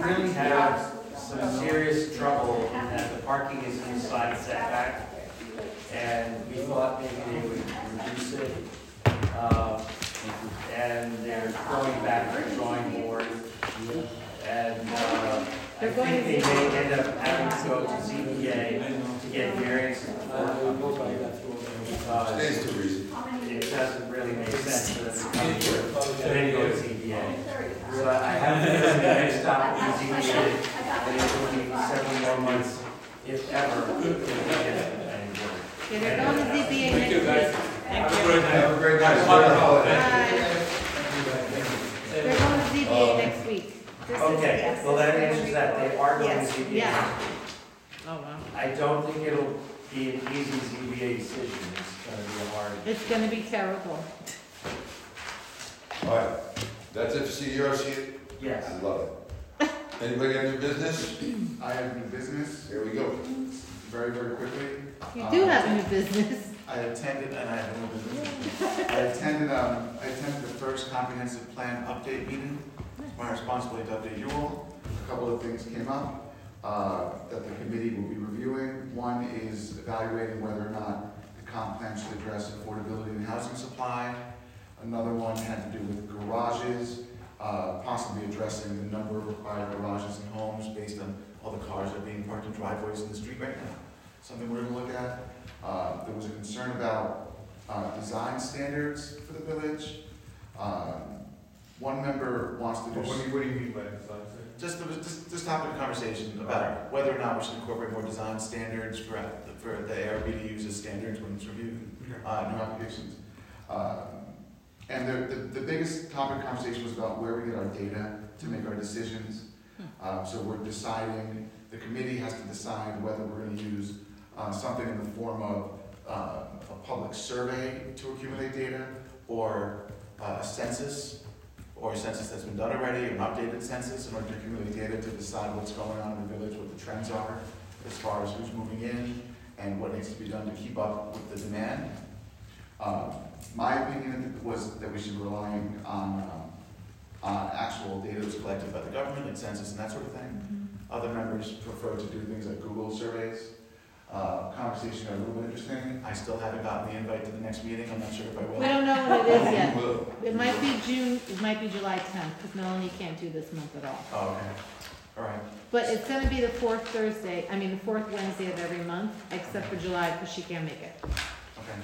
really have some serious trouble in that the parking is inside setback, and we thought maybe they would reduce it. And they're going back to the drawing board, and I think they may end up having to go to ZBA to get variance because Stays to reason. it doesn't really make sense for them to come here and then go to ZBA. So I have to the next stop is ZBA, and it will be several more months, if ever, to get any more. Yeah, they're going to ZBA next week. Have a great night. Bye. They're going to ZBA next week. Okay, well, that answers that, they are going to Yes. ZBA. Yeah. Oh, wow. I don't think it'll be an easy ZBA decision, it's gonna be a hard. It's gonna be terrible. All right, that's it for CDRC? Yes. I love it. Anybody got new business? I have new business, Here we go. very, very quickly. You do have new business. I attended, and I have no business. I attended the first comprehensive plan update meeting. It's my responsibility to update you all. A couple of things came up that the committee will be reviewing. One is evaluating whether or not the comp plan should address affordability and housing supply. Another one had to do with garages, possibly addressing the number of required garages in homes based on all the cars that are being parked in driveways in the street right now. Something we're going to look at. There was a concern about design standards for the village. One member wants to do. What do you mean by design? Just topic of conversation about whether or not we should incorporate more design standards for the ARB to use as standards when it's reviewing new applications. And the biggest topic of conversation was about where we get our data to make our decisions. So we're deciding, the committee has to decide whether we're going to use something in the form of a public survey to accumulate data, or a census, or a census that's been done already, an updated census in order to accumulate data to decide what's going on in the village, what the trends are as far as who's moving in and what needs to be done to keep up with the demand. My opinion was that we should rely on actual data that's collected by the government, like census and that sort of thing. Other members prefer to do things like Google surveys. Conversation got a little bit interesting. I still haven't gotten the invite to the next meeting. I'm not sure if I will. We don't know what it is yet. Will. It might be June, it might be July 10th, because Melanie can't do this month at all. Oh, okay. All right. But it's gonna be the fourth Wednesday of every month, except for July, because she can't make it. Okay.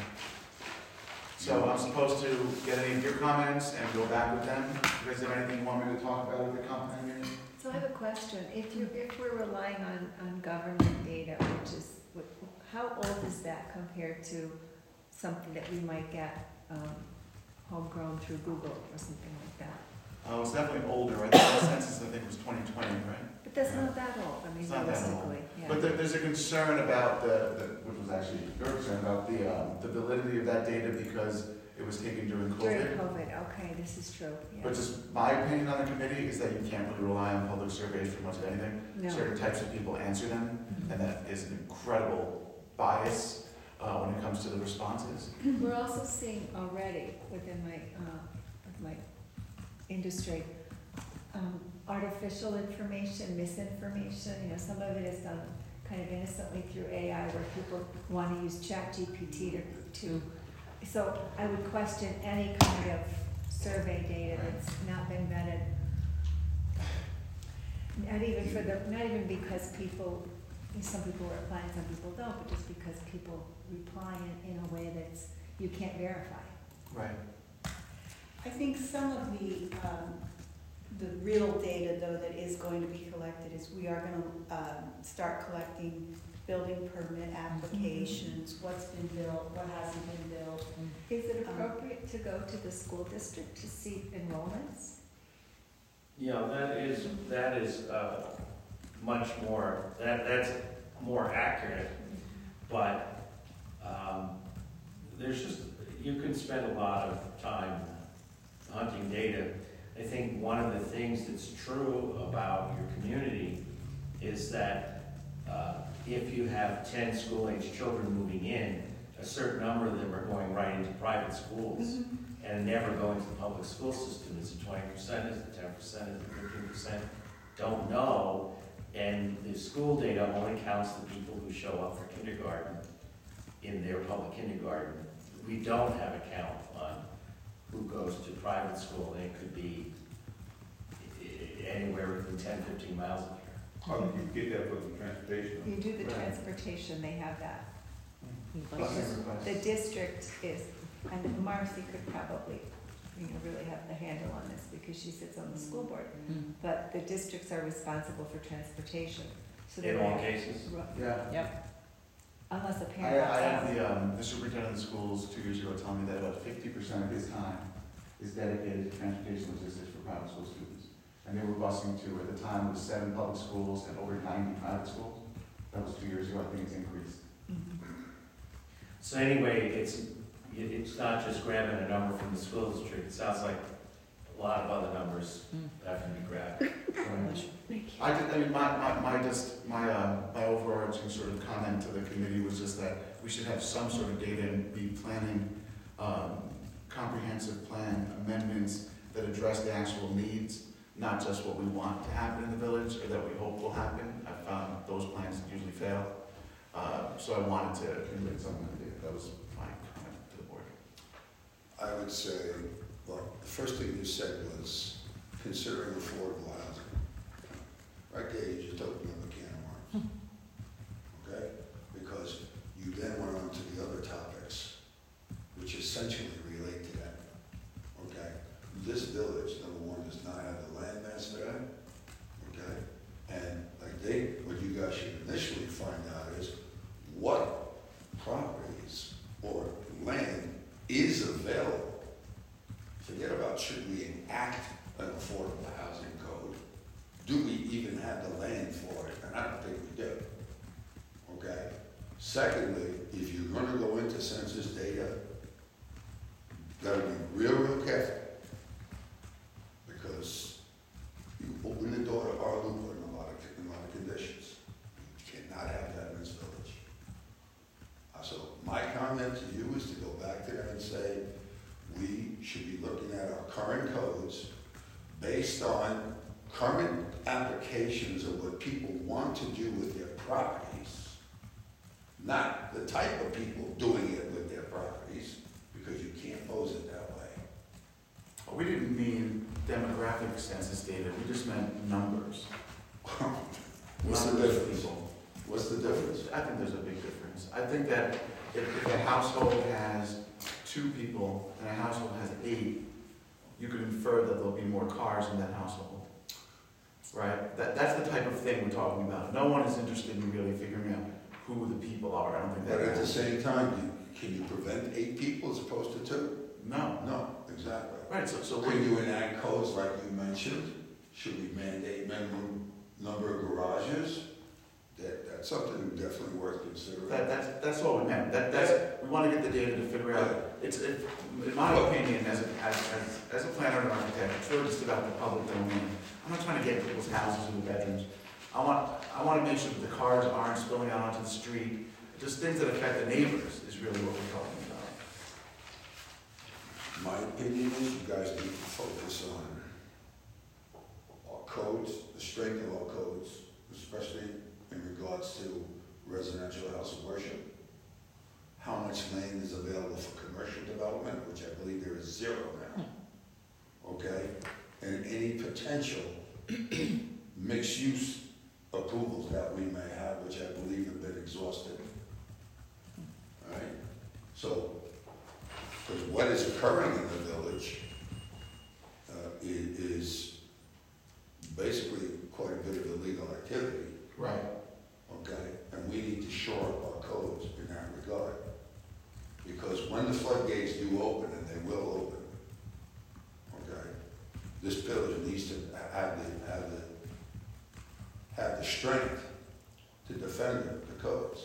So I'm supposed to get any of your comments and go back with them? You guys have anything you want me to talk about at the comment meeting? So I have a question. If we're relying on government data, how old is that compared to something that we might get homegrown through Google or something like that? Oh, it's definitely older. I think the census, I think, was 2020, right? But that's not that old, I mean, It's not that old. realistically, yeah. But there's a concern about which was actually your concern, about the validity of that data because it was taken during COVID. During COVID, okay, this is true, yeah. But just my opinion on the committee is that you can't really rely on public surveys for much of anything. No. Certain types of people answer them, and that is an incredible bias when it comes to the responses. We're also seeing already within my industry, artificial information, misinformation, some of it is done kind of innocently through AI where people want to use ChatGPT to so I would question any kind of survey data that's not been vetted. Not even because some people are applying, some people don't, but just because people reply in a way that's you can't verify. Right. I think some of the real data, though, that is going to be collected is we are going to start collecting building permit applications, what's been built, what hasn't been built. Is it appropriate to go to the school district to see enrollments? Yeah, that is much more, that's more accurate, but you can spend a lot of time hunting data. I think one of the things that's true about your community is that if you have 10 school-age children moving in, a certain number of them are going right into private schools and never going to the public school system. Is it 20%? Is it 10%? Is it 15%? don't know, and the school data only counts the people who show up for kindergarten in their public kindergarten. We don't have a count on who goes to private school, and it could be anywhere within 10, 15 miles of here. How do you get that for the transportation? You do the Right. transportation, they have that. Busing requests. The district is, and Marcy could probably, really have the handle on this because she sits on the school board. But the districts are responsible for transportation. So In they all have- cases? Yeah. Unless a I parent opts had out. the superintendent of schools 2 years ago tell me that about 50% of his time is dedicated to transportation logistics for private school students. And they were busing to, at the time, it was 7 public schools and over 90 private schools. That was 2 years ago, I think it's increased. So anyway, it's not just grabbing a number from the school district. It sounds like a lot of other numbers have to be grabbed. My overarching sort of comment to the committee was just that we should have some sort of data and be planning comprehensive plan amendments that address the actual needs, not just what we want to happen in the village or that we hope will happen. I found those plans usually fail. So I wanted to convey something like that. That was my comment to the board. I would say, well, the first thing you said was considering affordable housing. Right there, you just opened up a can of worms. Okay? Because you then went on to the other topics, which essentially relate to that. Okay? This village, number one, does not have the land mass for that. Okay? And what you guys should initially find out is what properties or land is available. Forget about should we enact an affordable housing code. Do we even have the land for it? And I don't think we do. Okay? Secondly, if you're going to go into census data, you got to be real careful. Because you open the door to our loophole in a lot of conditions. You cannot have that in this village. So my comment to you is to go back to them and say, we should be looking at our current codes based on current applications of what people want to do with their properties, not the type of people doing it with their properties, because you can't pose it that way. We didn't mean demographic census data, we just meant numbers. What's the Numbers of difference? people. What's the difference? I think there's a big difference. I think that if a household has 2 people and a household has 8, you could infer that there'll be more cars in that household. Right? That's the type of thing we're talking about. No one is interested in really figuring out who the people are. I don't think that But at the matters. same time, can you prevent 8 people as opposed to 2? No. No, exactly. Right, so Can you enact codes like you mentioned? Should we mandate minimum number of garages? That's something definitely worth considering. that's what we meant. We want to get the data to figure out. In my opinion, as a planner and architect, it's really just about the public domain. I'm not trying to get people's houses or the bedrooms. I want to make sure that the cars aren't spilling out onto the street. Just things that affect the neighbors is really what we're talking about. My opinion is you guys need to focus on our codes, the strength of our codes, especially in regards to residential house of worship. How much land is available for commercial development, which I believe there is 0 now. Okay? And any potential mixed-use approvals that we may have, which I believe have been exhausted. All right? So, because what is occurring in the village is basically quite a bit of illegal activity. Right. Okay? And we need to shore up our codes in that regard. Because when the floodgates do open, and they will open, okay, this village needs to have the strength to defend the codes.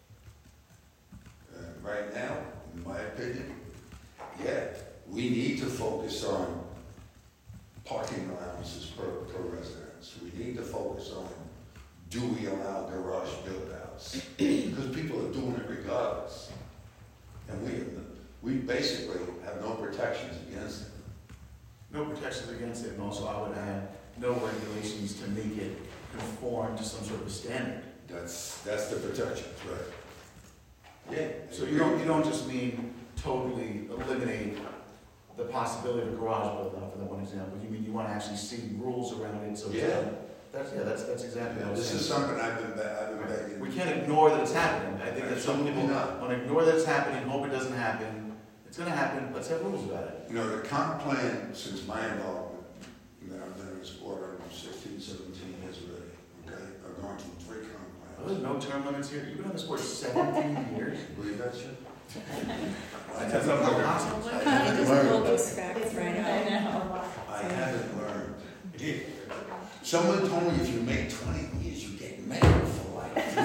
Right now, in my opinion, we need to focus on parking allowances per residence. We need to focus on, do we allow garage build-outs? Because people are doing it regardless. And we basically have no protections against it. No protections against it, and also I would add, no regulations to make it conform to some sort of a standard. That's the protection, right? Yeah. So you don't just mean totally eliminate the possibility of a garage build out, for that one example. You mean you want to actually see rules around it, so it's Yeah. that's exactly what I was This saying. is something I've been begging. We can't ignore that it's happening. I think that some Absolutely people not. want to ignore that it's happening, hope it doesn't happen. It's gonna happen, let's have rules about it. You know, the comp plan, since my involvement, that I've been in this board, I'm 16, 17 years already, okay? I've gone through 3 comp plans. There's no term limits here. You've been on this board 17 years. Believe that shit? That's not no concept. I haven't learned. Those facts right now. I haven't learned. Someone told me if you make 20 years, you get married for life.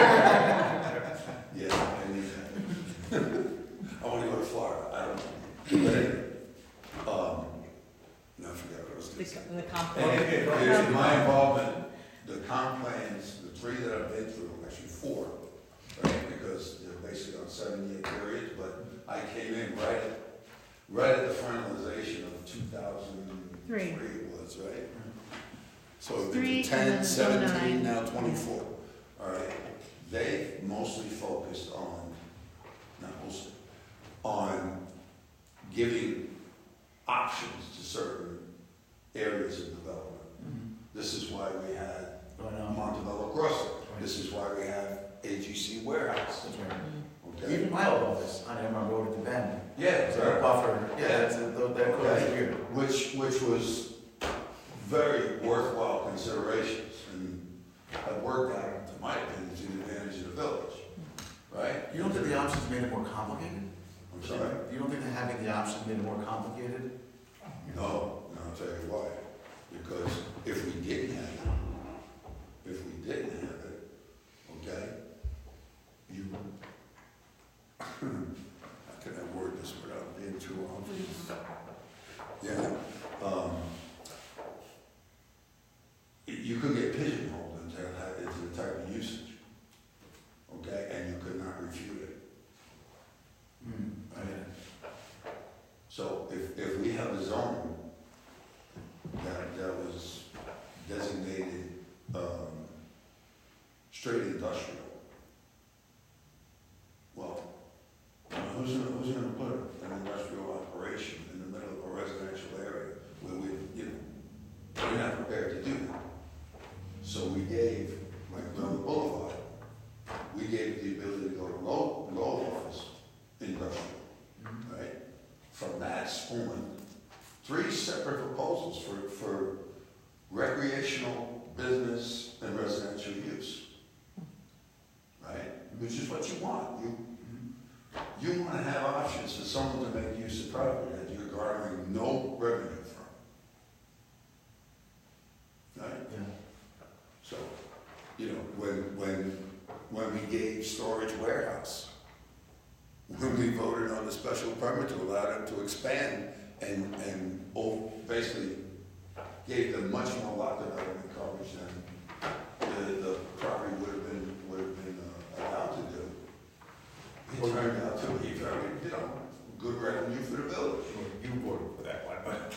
Yeah, I need that. I want to go to Florida. I don't know. But anyway, no, I forgot what I was going to say. The comp. Here's my involvement, the comp plans, the 3 that I've been through, actually 4, right? Because they're basically on 7-year periods, but I came in right at the finalization of 2003 it was, right? So it's been 3, 10, and then 17, 09. now 24, all right? They mostly focused on, not mostly, on giving options to certain areas of development. This is why we had Montebello Crossing. This is why we have AGC Warehouse. That's right. Okay? Even my old office on Emerald Road at the Bend. Yeah, It's a buffer. Yeah, that's that goes weird. Which was very worthwhile considerations and have worked out, to my opinion, to the advantage of the village, right? You don't think the options made it more complicated? I'm sorry? You don't think that having the option made it more complicated? No, I'll tell you why. Because if we didn't have it, okay, you, how can I word this without being too obvious? Yeah, you could get pigeonholed into the type of usage, okay, and you could not refute it. Right? So if we have a zone that was designated straight industrial, well, who's gonna put an industrial operation in the middle of a residential area where we're not prepared to do that? So we gave, like on the boulevard, we gave the ability to go to low office industrial, right? From that spawned 3 separate proposals for recreational, business, and residential use, right? Which is what you want. You want to have options for someone to make use of property that you're garnering no revenue from, right? Yeah. So, when we gave Storage Warehouse, when we voted on the special permit to allow them to expand and basically gave them much more lot development coverage than the property would have been allowed to do. It turned out to be very, good revenue for the village. You voted for that one, but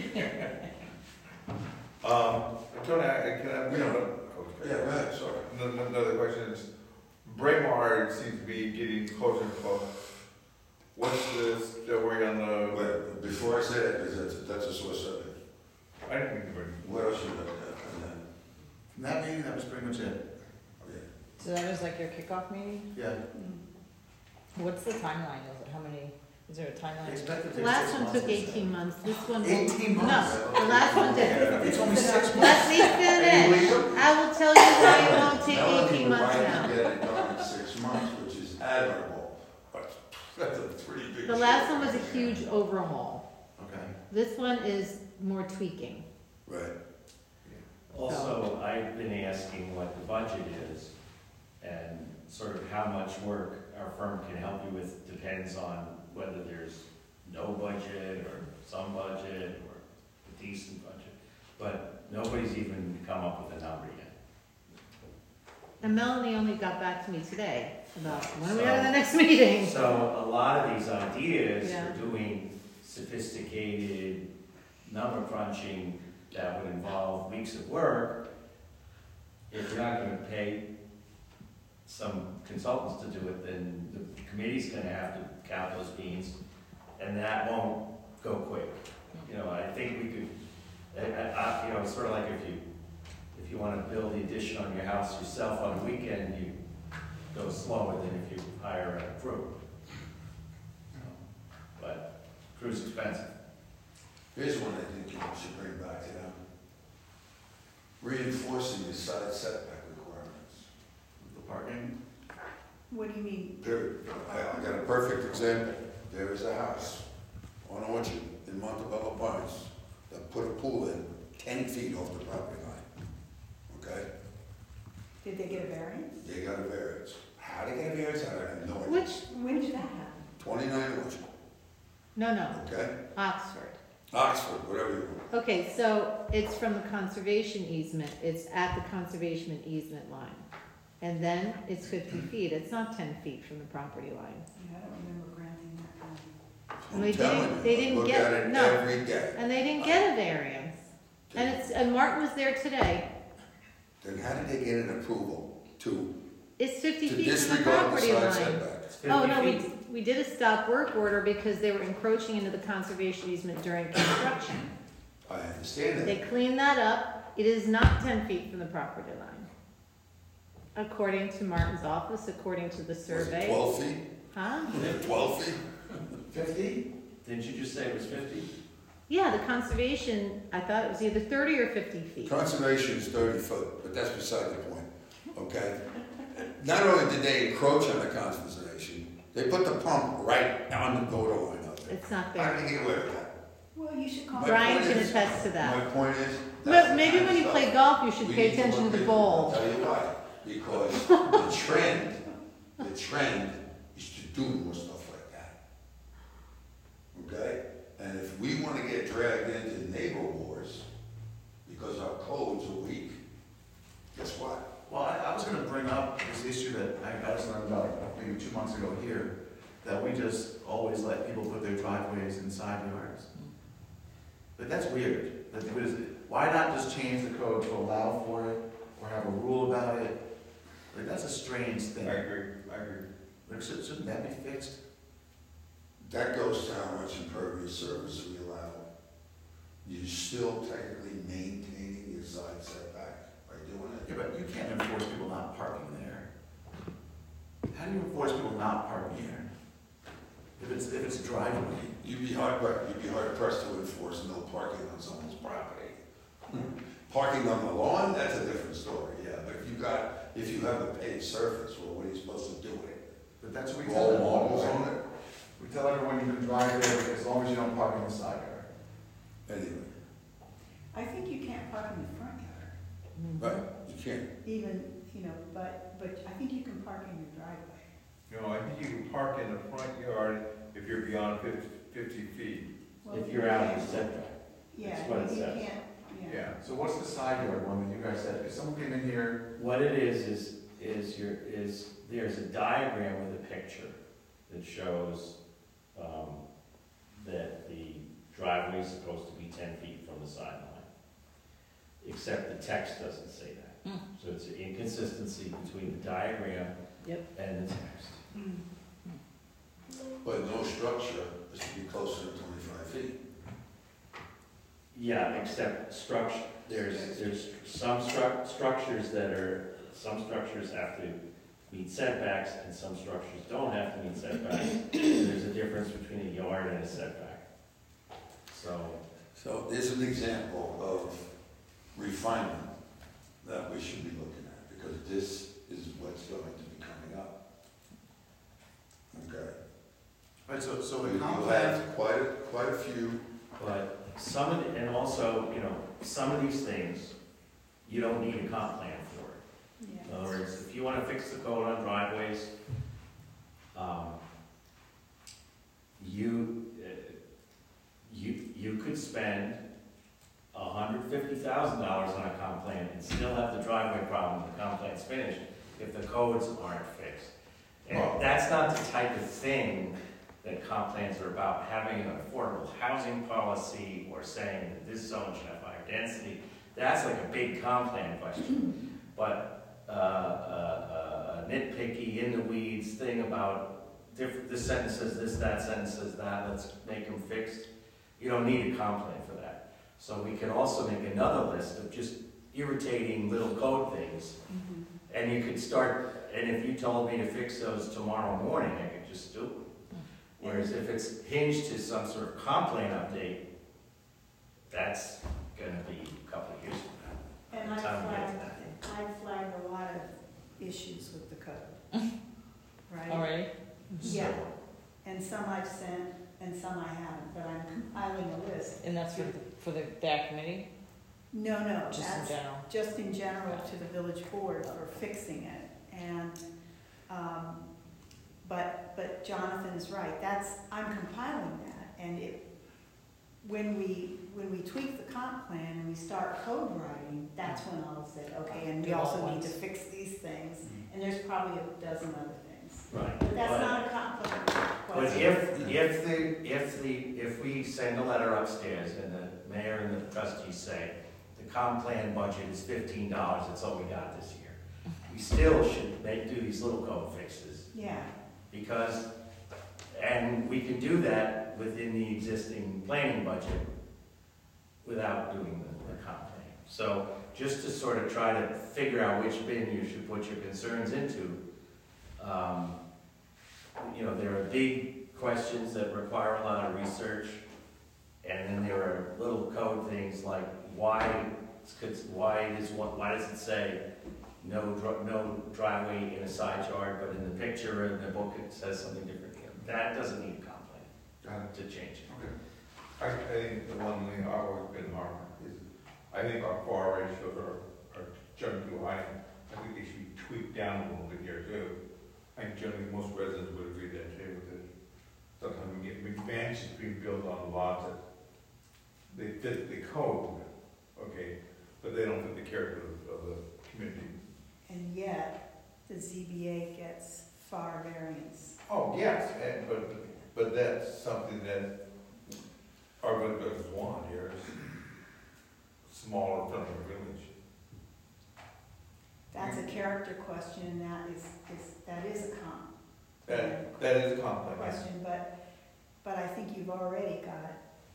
Tony, can I, Yeah, go ahead, sorry. Another question is, Braemar seems to be getting closer and closer. What's the story on the? Wait, before I say that, because that's a sore subject. I didn't think of it. What else you looked at? from that meeting, that was pretty much it. So that was like your kickoff meeting? Yeah. What's the timeline? Is there a timeline? Expected to The take last 6 one months. took 18 months, this one. 18 months? No, the last one did. It's only 6 months. Let me finish. I will tell you why it won't take 18 months Now, now. to get it done in 6 months, which is admirable, but that's a pretty big. The last one was a huge overhaul. Okay. This one is more tweaking. Right. Also, I've been asking what the budget is, and sort of how much work our firm can help you with depends on whether there's no budget, or some budget, or a decent budget. But nobody's even come up with a number yet. And Melanie only got back to me today about when are we having the next meeting? So a lot of these ideas Yeah. for doing sophisticated number crunching that would involve weeks of work, if you're not gonna pay some consultants to do it, then the committee's gonna have to count those beans, and that won't go quick. You know, I think we could, you know, it's sort of like if you wanna build the addition on your house yourself on the weekend, you go slower than if you hire a crew. But crew's expensive. Here's one I think you should bring back to them. Reinforcing the side setback requirements. The parking? What do you mean? Period. I got a perfect example. There is a house on Orchard in Montebello Pines that put a pool in 10 feet off the property line. Okay? Did they get a variance? They got a variance. How they get a variance, I have no idea. When did that happen? 29 Orchard, No, okay? Oxford. Oxford, whatever you want. Okay, so it's from the conservation easement, it's at the conservation easement line. And then it's 50 feet, it's not 10 feet from the property line. Yeah, I don't remember granting that. And I'm telling you, they didn't look get- at it no. every day. And they didn't get a variance. And Martin was there today. Then how did they get an approval to It's 50 to feet from the disregard the property side line. setbacks? Oh, no, we did a stop work order because they were encroaching into the conservation easement during construction. I understand They that. cleaned that up. It is not 10 feet from the property line. According to Martin's office, according to the Was it survey. 12 feet? Huh? Was it 12 feet? 50? Didn't you just say it was 50? Yeah, the conservation, I thought it was either 30 or 50 feet. Conservation is 30 foot, but that's beside the point, okay? Not only did they encroach on the conservation, they put the pump right on the borderline of it. It's not How there. did they get away with that? Well, you should call. My Brian point can is- attest to that. My point is. But that's the maybe kind when of you stuff play golf, you should we pay need to attention to look the into. ball. I'll tell you why. Because the trend is to do more stuff like that. Okay? And if we want to get dragged into neighbor wars because our codes are weak, guess what? Well, I was gonna bring up this issue that I just learned about maybe 2 months ago here, that we just always let people put their driveways in side yards. But that's weird. Why not just change the code to allow for it, or have a rule about it? Like, that's a strange thing. I agree. Like, shouldn't that be fixed? That goes to how much impervious surface we allow. You're still technically maintaining your side setback by doing it. Yeah, but you can't enforce people not parking there. How do you enforce people not parking there? If it's a driveway? You'd be hard pressed to enforce no parking on someone's property. Parking on the lawn, that's a different story, yeah, but if you have a paved surface, well, what are you supposed to do with it? But that's what we Roll tell walls everyone. on it? We tell everyone you can drive there as long as you don't park in the side yard. Anyway, I think you can't park in the front yard, right, you can't. even, but I think you can park in your driveway. No, I think you can park in the front yard if you're beyond 50 feet. Well, If you're out of the setback. Yeah, That's what it you says. can't, Yeah, so what's the side yard one that you guys said? If someone came in here, What it is there's a diagram with a picture that shows, that the driveway is supposed to be 10 feet from the sideline. Except the text doesn't say that. So it's an inconsistency between the diagram Yep. and the text. But no structure is to be closer to 25 feet. Yeah, except structure, there's some structures some structures have to meet setbacks and some structures don't have to meet setbacks. There's a difference between a yard and a setback. So there's an example of refinement that we should be looking at, because this is what's going to be coming up. Okay. right, so the You comp will plan, have quite a few. But and also, some of these things, you don't need a comp plan for. In other words, if you want to fix the code on driveways, you could spend $150,000 on a comp plan and still have the driveway problem when the comp plan's finished if the codes aren't fixed. And that's not the type of thing that comp plans are about, having an affordable housing policy or saying that this zone should have higher density, that's like a big comp plan question. But a nitpicky, in the weeds thing about this sentence says this, that sentence says that, let's make them fixed. You don't need a comp plan for that. So we can also make another list of just irritating little code things. And you could start, and if you told me to fix those tomorrow morning, I could just do it. Whereas if it's hinged to some sort of comp plan update, that's gonna be a couple of years from now. And by the time we get to that. I flagged a lot of issues with the code, right? Already? Yeah, and some I've sent and some I haven't, but I'm compiling a list. And that's for the DAC committee? No, Just in that's general? just in general to the village board for fixing it. And, but Jonathan is right, I'm compiling that, and when we tweak the comp plan and we start code writing, that's when I'll say, okay, and we also need to fix these things, and there's probably a dozen other things. Right. But that's not a comp plan But question. if we send a letter upstairs and the mayor and the trustees say, the comp plan budget is $15, that's all we got this year. We still should do these little code fixes. Yeah, And we can do that within the existing planning budget without doing the comp plan. So just to sort of try to figure out which bin you should put your concerns into, there are big questions that require a lot of research, and then there are little code things like why does it say no driveway in a side yard, but in the picture in the book it says something different. That doesn't need a comp plan to change it. Okay. I think the one thing I've always been hard is, I think our FAR ratios are generally too high. I think they should be tweaked down a little bit here too. I think generally most residents would agree that too with it. Sometimes we get big mansions being built on lots that they fit the code, okay, but they don't fit the character of the community. and yet the ZBA gets FAR variance. Oh, yes, but that's something that our villagers want here, is smaller friendly village. That's a character question, and that is a comp. That is a complex. Question, but I think you've already got,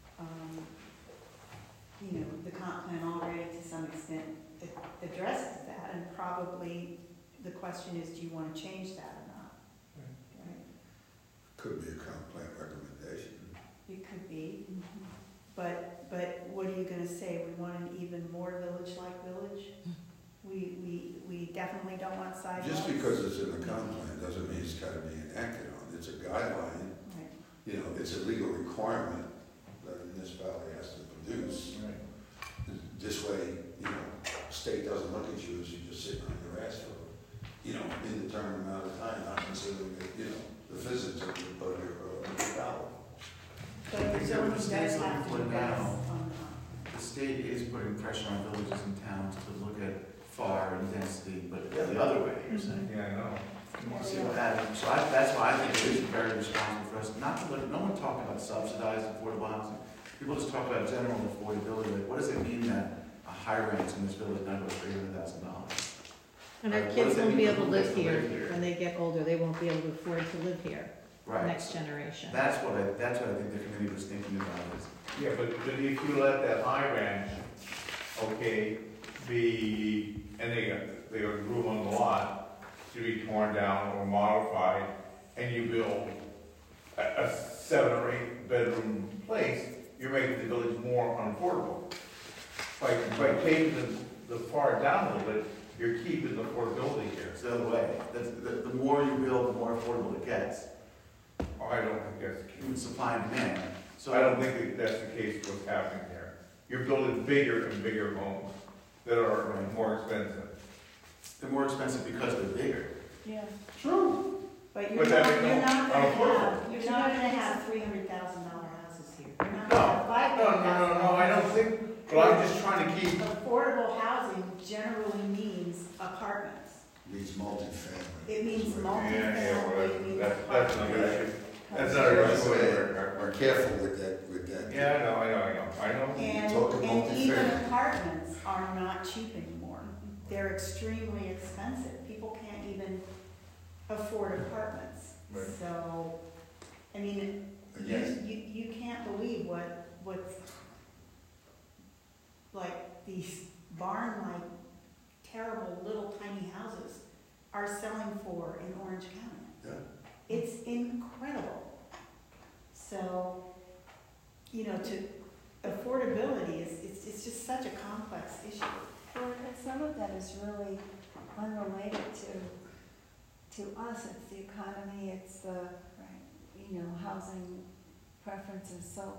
the comp plan already to some extent addresses that, and probably the question is, do you want to change that or not? Right? Could be a comp plan recommendation. It could be, but what are you gonna say? We want an even more village-like village? We definitely don't want sidewalks? Just because it's in the comp plan doesn't mean it's gotta be enacted on. It's a guideline. Right. It's a legal requirement that a municipality has to produce. Right. This way, state doesn't look at you as you're just sitting on your ass for, indeterminate amount of time, not considering the physics of your municipality. But the zoning does have to address The state is putting pressure on villages and towns to look at FAR and density, but the other way, you're saying. Yeah, I know. See what happens. So that's why I think it is very responsible for us not to no one talk about subsidized affordable housing. People just talk about general affordability. Like, what does it mean that a high rent in this village now goes $300,000? And our kids won't be able to live here when they get older. They won't be able to afford to live here. Right. Next generation. That's what I think the committee was thinking about is. Yeah, but if you let that high ranch, okay, and they got room on the lot to be torn down or modified, and you build a 7 or 8 bedroom place, you're making the village more unaffordable. By taking the FAR down a little bit, you're keeping the affordability here. It's the other way. The more you build, the more affordable it gets. Oh, I don't think that's the case. With supply and demand. So I don't think that's the case what's happening here. You're building bigger and bigger homes that are more expensive. They're more expensive because they're bigger. Yeah. True. But But that makes you're not gonna have $300,000 houses here. You're not gonna have $500,000. No, I don't think, but I'm just trying to keep. Affordable housing generally means apartments. Means multifamily. It means Yeah, multifamily, whatever. it means That's apartments. another issue. That's not an issue. Our careful with that. Yeah, I know. And even apartments are not cheap anymore. They're extremely expensive. People can't even afford apartments. Right. So, I mean, you can't believe what's like these barn-like, terrible little tiny houses are selling for in Orange County. Yeah. It's incredible. So, affordability it's just such a complex issue. Well, and some of that is really unrelated to us. It's the economy, it's the, housing preferences. So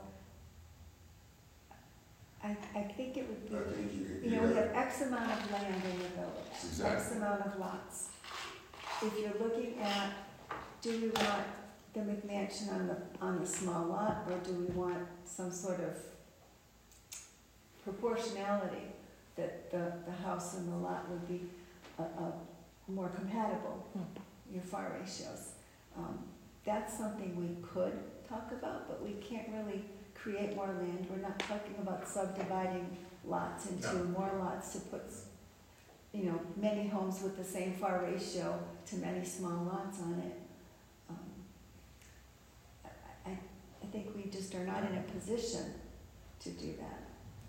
I think it would be, we have X amount of land in the village, Exactly. X amount of lots. If you're looking at, do we want the McMansion on the small lot, or do we want some sort of proportionality that the house and the lot would be more compatible, your FAR ratios? That's something we could talk about, but we can't really create more land. We're not talking about subdividing lots into more lots to put, many homes with the same FAR ratio to many small lots on it. I think we just are not in a position to do that.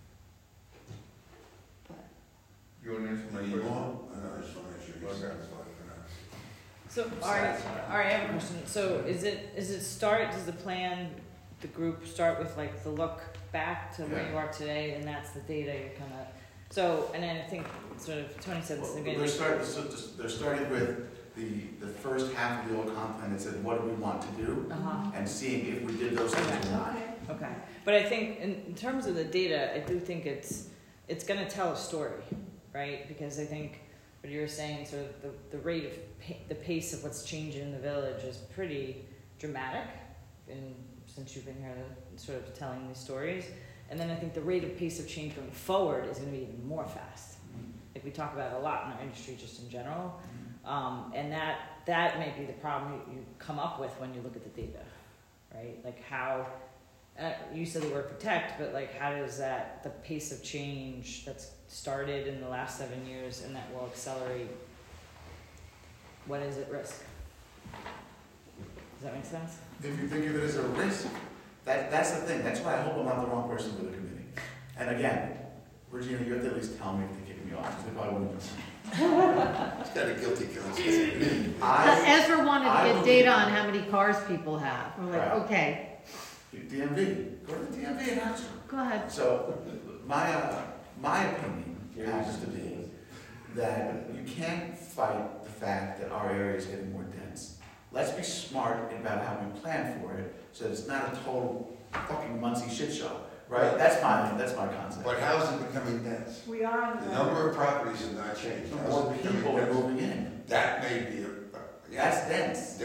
But You want to answer my You question? want? I just want to make sure you're satisfied for now. So, Ari, I have a question. So does the plan, the group start with like the look back to where you are today, and that's the data you're kind of, so, and then I think sort of Tony said this again. They're starting with the first half of the old comp plan that said, what do we want to do? And seeing if we did those things or not. Okay. But I think in terms of the data, I do think it's going to tell a story, right? Because I think what you were saying, sort of the rate of the pace of what's changing in the village is pretty dramatic, since you've been here sort of telling these stories. And then I think the rate of pace of change going forward is going to be even more fast. Like we talk about a lot in our industry just in general. And that may be the problem you come up with when you look at the data, right? Like how, you said the word protect, but like how does the pace of change that's started in the last 7 years and that will accelerate, what is at risk? Does that make sense? If you think of it as a risk, that's the thing. That's why I hope I'm not the wrong person for the committee. And again, Regina, you have to at least tell me if they kick me off, because they probably wouldn't do It's got a guilty conscience. Ezra wanted to get data on how many cars people have. We're like, Right. okay, DMV, go to the DMV and ask them. go ahead. So, my opinion happens to be that you can't fight the fact that our area is getting more dense. Let's be smart about how we plan for it, so that it's not a total fucking Muncie shit show, right? That's my concept. But how's it becoming dense? we are on The number of properties have not changed. How's More it becoming people are dense? moving in. That may be That's dense.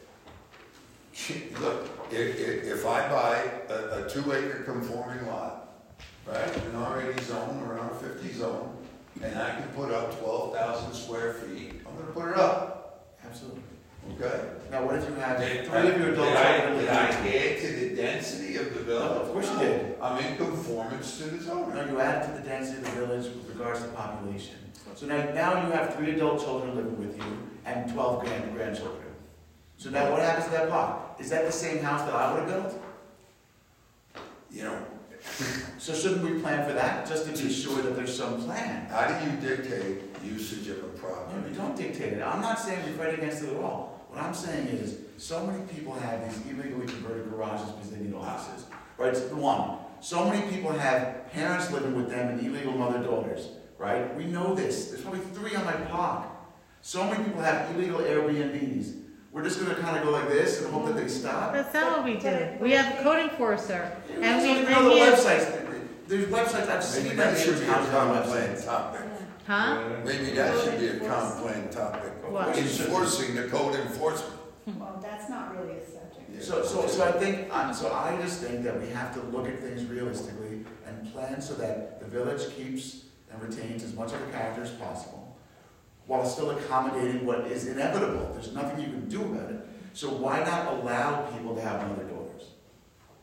Look, if I buy a 2-acre conforming lot, right, an R80 zone or an R50 zone, and I can put up 12,000 square feet, I'm gonna put it up, Absolutely. okay? Now, what if you had Did 3 of your adults? I add to the density of the No, village? of course you did. I'm in conformance to the zone. No, you added to the density of the village with regards to population. So now you have 3 adult children living with you and 12 grandchildren. So now what happens to that pot? Is that the same house that I would have built? You know, So shouldn't we plan for that, just to be sure that there's some plan? how do you dictate usage of a No, property? we don't dictate it. I'm not saying we fight against it at all. What I'm saying is, so many people have these illegally converted garages because they need offices. Right, it's the one. So many people have parents living with them and illegal mother-daughters, right? We know this. There's probably 3 on my block. So many people have illegal Airbnbs. We're just gonna kind of go like this and hope that they stop? That's not what we do. We have a code enforcer, and So we, you know the and he websites. There's websites, I've seen Maybe that that should be a houses on comp websites. plan topic. huh? Maybe that should be a comp plan topic. What? Enforcing the code enforcement. Well, that's not really a subject. So I just think that we have to look at things realistically and plan so that the village keeps and retains as much of the character as possible, while still accommodating what is inevitable. There's nothing you can do about it. So why not allow people to have mother-daughters?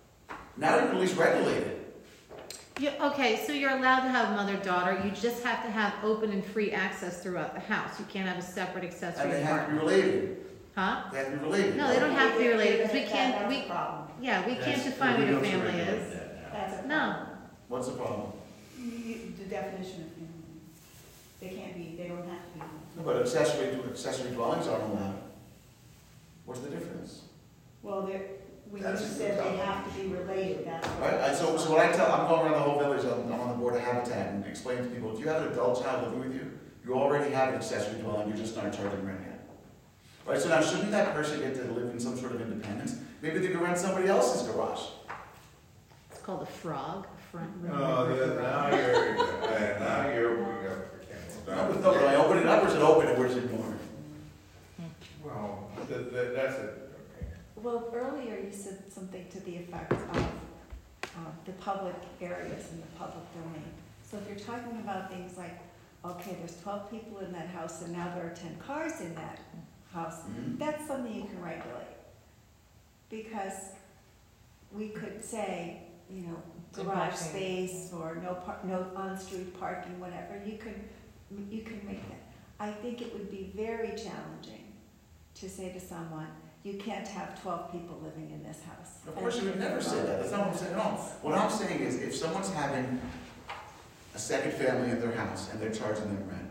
Now you can at least regulate it. Okay, so you're allowed to have mother-daughter, you just have to have open and free access throughout the house. You can't have a separate And accessory they have to be apartment. related. Huh? They have to be related. No, they don't have to be related, because we can't, That's a we problem. can't define what a family is. That's a No. problem. What's the problem? The definition of family. They can't be, they don't have to be. But accessory dwellings aren't allowed. What's the difference? Well, when you That's a said good they topic. have to be related, that's what. Right, so what I tell, I'm going around the whole village, I'm on the board of Habitat, and explaining to people, if you have an adult child living with you, you already have an accessory dwelling, you're just not charging rent yet. Right, so now shouldn't that person get to live in some sort of independence? Maybe they could rent somebody else's garage. It's called a frog, front room. No, now you're, No, but when I open it up, or is it open, and where's it going? well, that's it, okay. Well, earlier you said something to the effect of the public areas and the public domain. So if you're talking about things like, okay, there's 12 people in that house and now there are 10 cars in that house, that's something you can regulate. Because we could say, you know, garage space or no on-street parking, whatever, you can make that. I think it would be very challenging to say to someone, you can't have 12 people living in this house. Of course, you would never say that, that's not what I'm saying at all. What I'm saying is, if someone's having a second family in their house and they're charging them rent,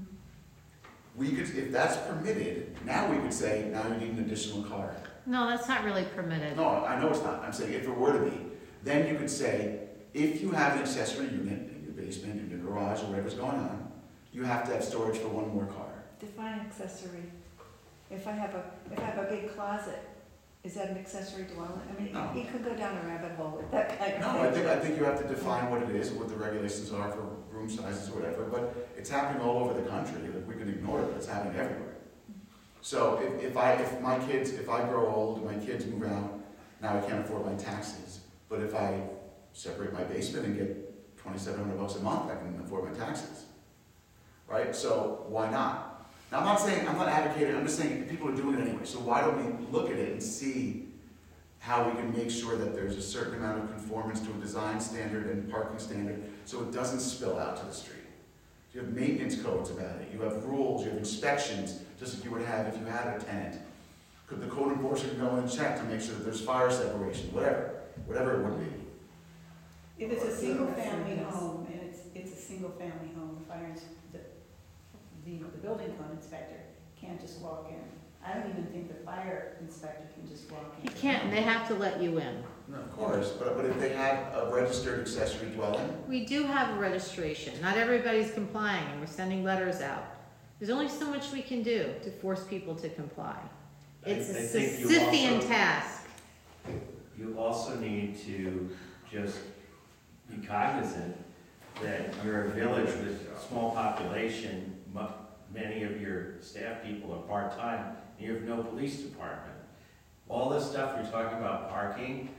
we could, if that's permitted, now we could say, now you need an additional car. No, that's not really permitted. No, I know it's not, I'm saying if it were to be, then you could say, if you have an accessory unit in your basement, in your garage, or whatever's going on, you have to have storage for one more car. Define accessory. If I have a big closet, is that an accessory dwelling? I mean, No. you could go down a rabbit hole with that kind of No, thing. I think you have to define what it is, what the regulations are for room sizes or whatever, but it's happening all over the country, like, we can ignore it, but it's happening everywhere. So if I grow old, my kids move out, now I can't afford my taxes, but if I separate my basement and get $2,700 a month, I can afford my taxes. Right, so why not? Now, I'm not advocating, I'm just saying people are doing it anyway, so why don't we look at it and see how we can make sure that there's a certain amount of conformance to a design standard and parking standard so it doesn't spill out to the street. You have maintenance codes about it, you have rules, you have inspections, just like you would have if you had a tenant. Could the code enforcement go in and check to make sure that there's fire separation, whatever it would be. If it's a single-family home, and it's a single-family home, the building code inspector can't just walk in. I don't even think the fire inspector can just walk in. You can't, they have to let you in. No, of course, but if they have a registered accessory dwelling, We do have a registration. Not everybody's complying, and we're sending letters out. There's only so much we can do to force people to comply. It's a I think you Sisyphean also- task. You also need to just be cognizant that you're a village with a small population, many of your staff people are part-time, and you have no police department. All this stuff you're talking about parking,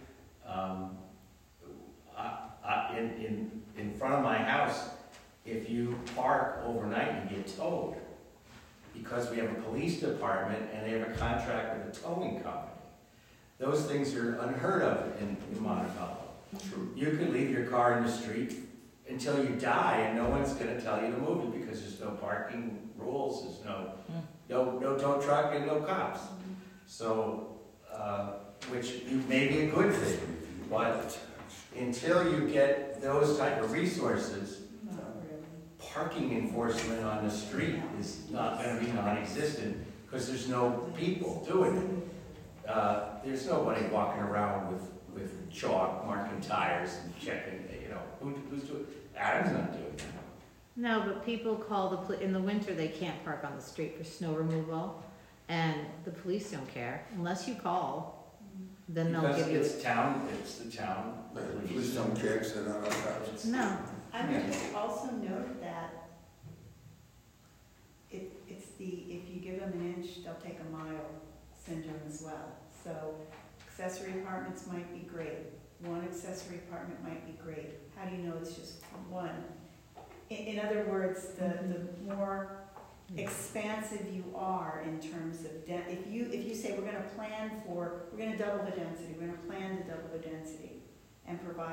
in front of my house, if you park overnight, you get towed. Because we have a police department and they have a contract with a towing company. Those things are unheard of in Montevallo. You could leave your car in the street until you die and no one's gonna tell you to move it because there's no parking rules, there's no tow truck and no cops. So, which may be a good thing, but until you get those type of resources, parking enforcement on the street is not gonna be non-existent because there's no people doing it. There's nobody walking around with chalk marking tires and checking, who's doing it? Adam's not doing that. No, but people call in the winter, they can't park on the street for snow removal, and the police don't care. Unless you call, then they'll give you. Because it's the town. Please don't care, so not our house. No. I would just also note that if you give them an inch, they'll take a mile syndrome as well. So accessory apartments might be great. One accessory apartment might be great. How do you know it's just one? In other words, the more expansive you are in terms of if you say we're going to double the density, we're going to plan to double the density,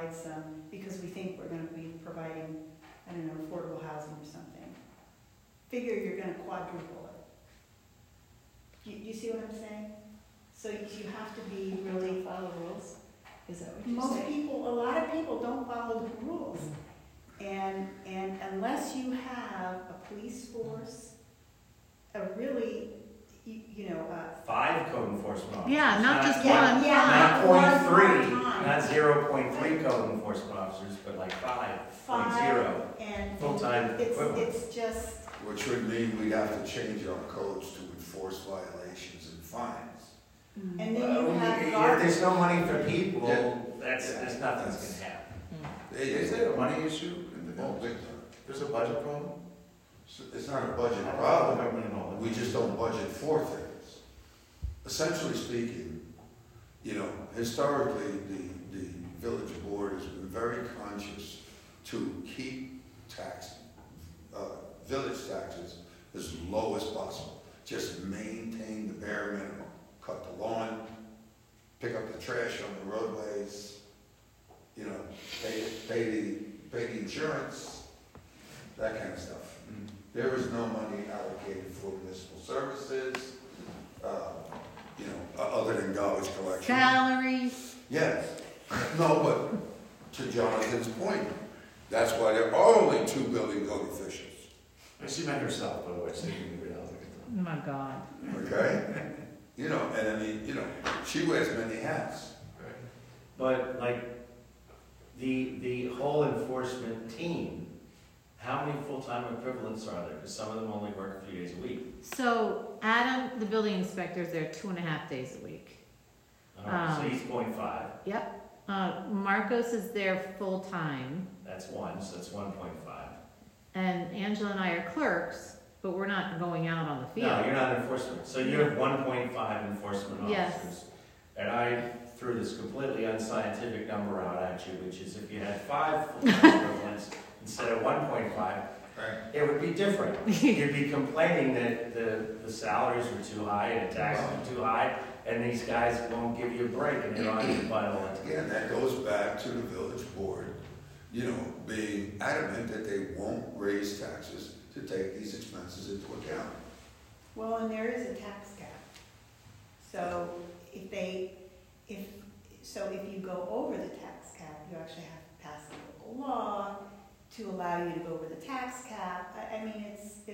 provide some, because we think we're gonna be providing, I don't know, affordable housing or something. Figure you're gonna quadruple it. You see what I'm saying? So you have to be really. Follow rules, is that what you're Most saying? people, a lot of people don't follow the rules. And unless you have a police force, a really, you know, 5 code enforcement officers. Yeah, not just yeah, one, yeah. five. Not 0.3, One time. not 0.3 code enforcement officers, but like 5.0 and full-time equivalent. It's just, Which would mean we'd have to change our codes to enforce violations and fines. and then you have If garbage. there's no money for people, Yeah. there's nothing's gonna happen. Is there a money issue in the Oh, village? big time. There's a budget problem? It's not a budget I don't know problem. if I went in all that. We just don't budget for things. Essentially speaking, you know, historically, the village board has been very conscious to keep village taxes as low as possible. Just maintain the bare minimum. Cut the lawn, pick up the trash on the roadways, you know, pay the insurance, that kind of stuff. Mm. There is no money allocated for municipal services, you know, other than garbage collection. Salaries. Yes. No, but to Jonathan's point, that's why there are only 2 building code officials. She meant herself, by the way, so you can read out. Oh my God. Okay? You know, and I mean, you know, she wears many hats. But like, the whole enforcement team, how many full-time equivalents are there? Because some of them only work a few days a week. So Adam, the building inspector, is there 2.5 days a week. So he's 0.5, Yep. Marcos is there full-time, that's 1, so that's 1.5. and Angela and I are clerks, but we're not going out on the field. No, you're not enforcement, so you're 1.5 enforcement Yes. officers. And I threw this completely unscientific number out at you, which is if you had 5 full-time equivalents instead of 1.5, it would be different. You'd be complaining that the salaries were too high and the taxes were too high, and these guys won't give you a break, and they're on your butt all the time. Again, that goes back to the village board, you know, being adamant that they won't raise taxes to take these expenses into account. Well, and there is a tax cap. So if you go over the tax cap, you actually have to pass a local law to allow you to go over the tax cap. I mean,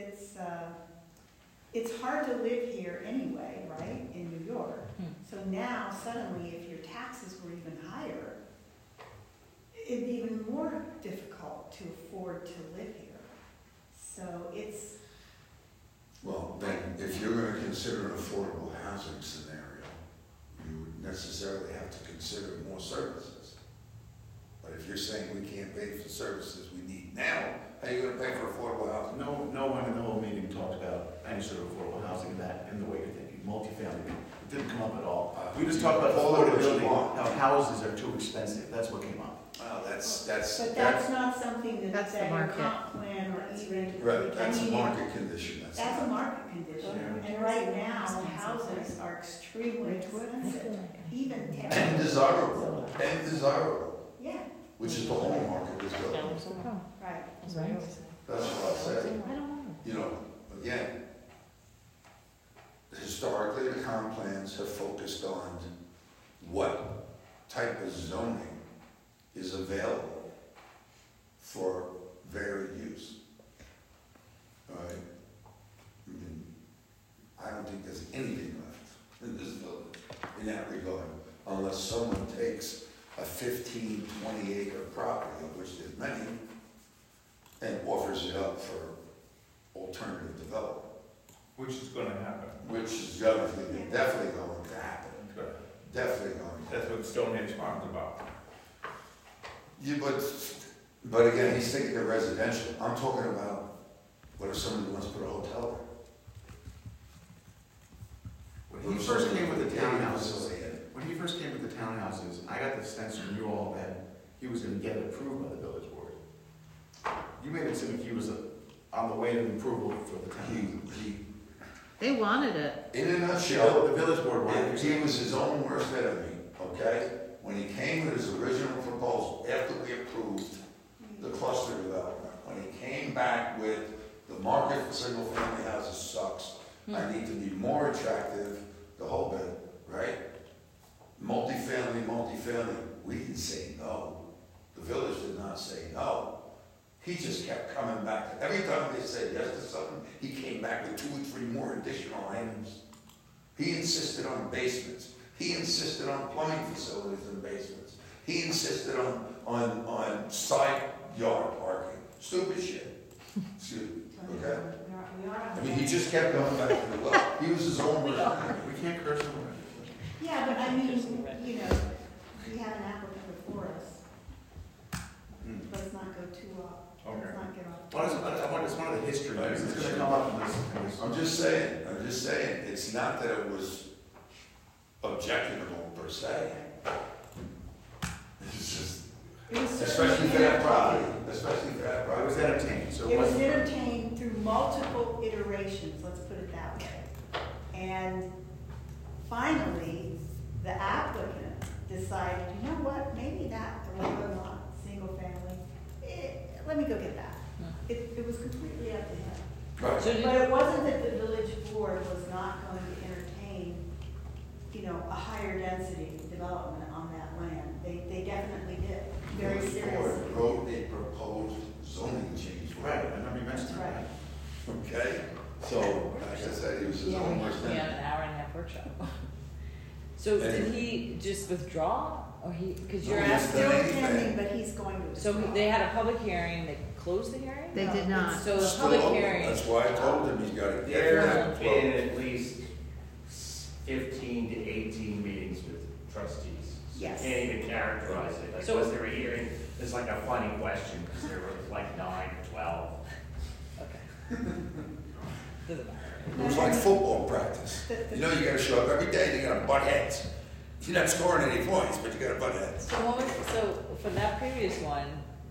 it's hard to live here anyway, right, in New York. So now suddenly, if your taxes were even higher, it'd be even more difficult to afford to live here. So it's. Well, then, if you're going to consider an affordable housing scenario, you would necessarily have to consider more services. But if you're saying we can't pay for the services we need now, how are you going to pay for affordable housing? No one in the whole meeting talked about any sort of affordable housing in the way you're thinking, multifamily. It didn't come up at all. We just talked about All of what you affordability, want. how houses are too expensive. That's what came up. Well, that's But that's not something That's the that your market. comp plan or even. right. That's I a mean, market condition. That's a market condition, and right now, houses are extremely expensive, even And ten. desirable. And desirable. Yeah, Which is the whole market is going. right. That's what I said. I don't know. You know, again, historically, the comp plans have focused on what type of zoning is available for varied use. All right? I mean, I don't think there's anything left in this village in that regard, unless someone takes a 15, 20 acre property, of which there's many, and offers it up for alternative development. Which is gonna happen. Which is definitely going to happen. Definitely going to That's what Stonehenge Farm's about. Yeah, but again, he's thinking of residential. I'm talking about what if somebody wants to put a hotel there? When he first came with the townhouses, I got the sense from you all that he was going to get it approved by the village board. You made it seem like he was on the way to approval for the town. They wanted it. In a nutshell, The village board wanted it. he was his own worst enemy, okay? When he came with his original proposal, after approved the cluster development, when he came back with the market for single-family houses sucks, I need to be more attractive, the whole bit, right? Multifamily, we didn't say no. The village did not say no. He just kept coming back. Every time they said yes to something, he came back with 2 or 3 more additional items. He insisted on basements. He insisted on plumbing facilities in basements. He insisted on side yard parking. Stupid shit. Excuse me, okay? I mean, he just kept going back to the well. He was his own person. We can't curse him. Yeah, but I mean, you know, we have an applicant before us. Let's not go too off. Let's not get off. It's one of the history. It's going to come up in this. I'm just saying, it's not that it was objectionable per se. It's just, especially for that property, It was entertained, so it was entertained through multiple iterations, let's put it that way. And finally, the applicant decided, you know what, maybe that 11 lot, single family, let me go get that. It was completely up to him. right. But it wasn't that the village board was not going to entertain, you know, a higher density development on that land. They definitely did, very The seriously. board wrote a proposed zoning change. Right, I remember you mentioned That's right. that. Okay, so, like I said, he was his own We person. had an hour and a half workshop. So did he just withdraw, or because you're No, he asking? Still Anything. pending, but he's going to. So withdraw. they had a public hearing, they closed the hearing? They did not. So the Still public open. hearing. That's why I told him he's gotta get There that have closed. been at least 15 to 18 meetings with trustees. Yes. Can't even characterize it. Like, So- was there a hearing? It's like a funny question, because there were like 9 or 12. Okay. Doesn't matter. It was like football practice. You know, you gotta show up every day, you gotta butt heads. You're not scoring any points, but you gotta butt heads. So for that previous one,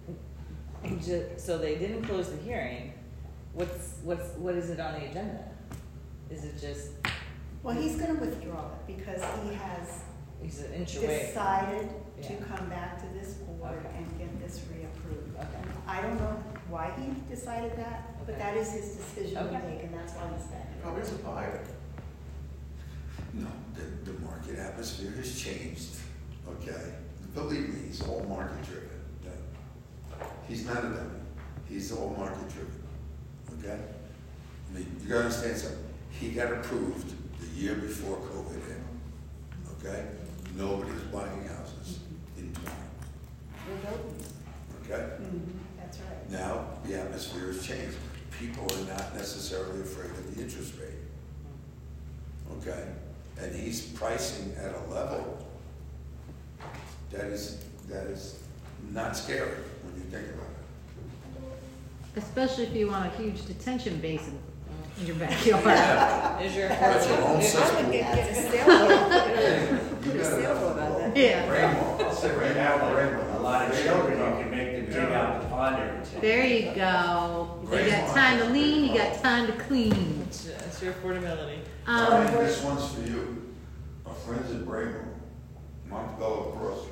so they didn't close the hearing, what is it on the agenda? Is it just, Well, he's gonna withdraw it because he has he's an inch away? decided to Yeah. come back to this board Okay. and get this reapproved. Okay. I don't know why he decided that, but Okay. that is his decision to Okay. make, and that's why he's back. Probably is a buyer. No, the market atmosphere has changed, okay? Believe me, he's all market driven. He's not a dummy. He's all market driven, okay? I mean, you gotta understand something. He got approved the year before COVID hit, okay? Nobody was buying houses in 20, We're voting. okay? That's right. Now, the atmosphere has changed. People are not necessarily afraid of the interest rate, okay? And he's pricing at a level that is not scary when you think about it. Especially if you want a huge detention basin in your backyard. Is your That's your own system. Get a sailboat. You Put a sailboat on that. Yeah. Rainbow, I'll say right now, A lot of children, you can make them dig out the pond every 10. There you go. If you got time to lean, you got time to clean. It's your affordability. This one's for you. My friends at Braymore, Montebello Crossing.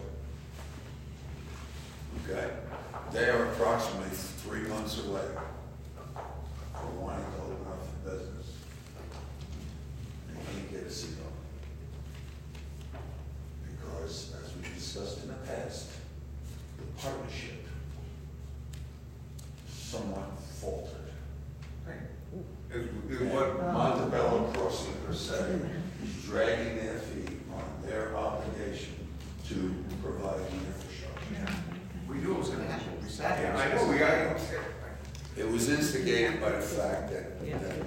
Okay? They are approximately 3 months away from wanting to open up for business. They can't get a CO. Because, as we discussed in the past, the partnership somewhat faltered. What Montebello Crossing per se is dragging their feet on their obligation to provide the infrastructure. We knew it was gonna happen. We sat here. I know, we got, It was instigated by the fact that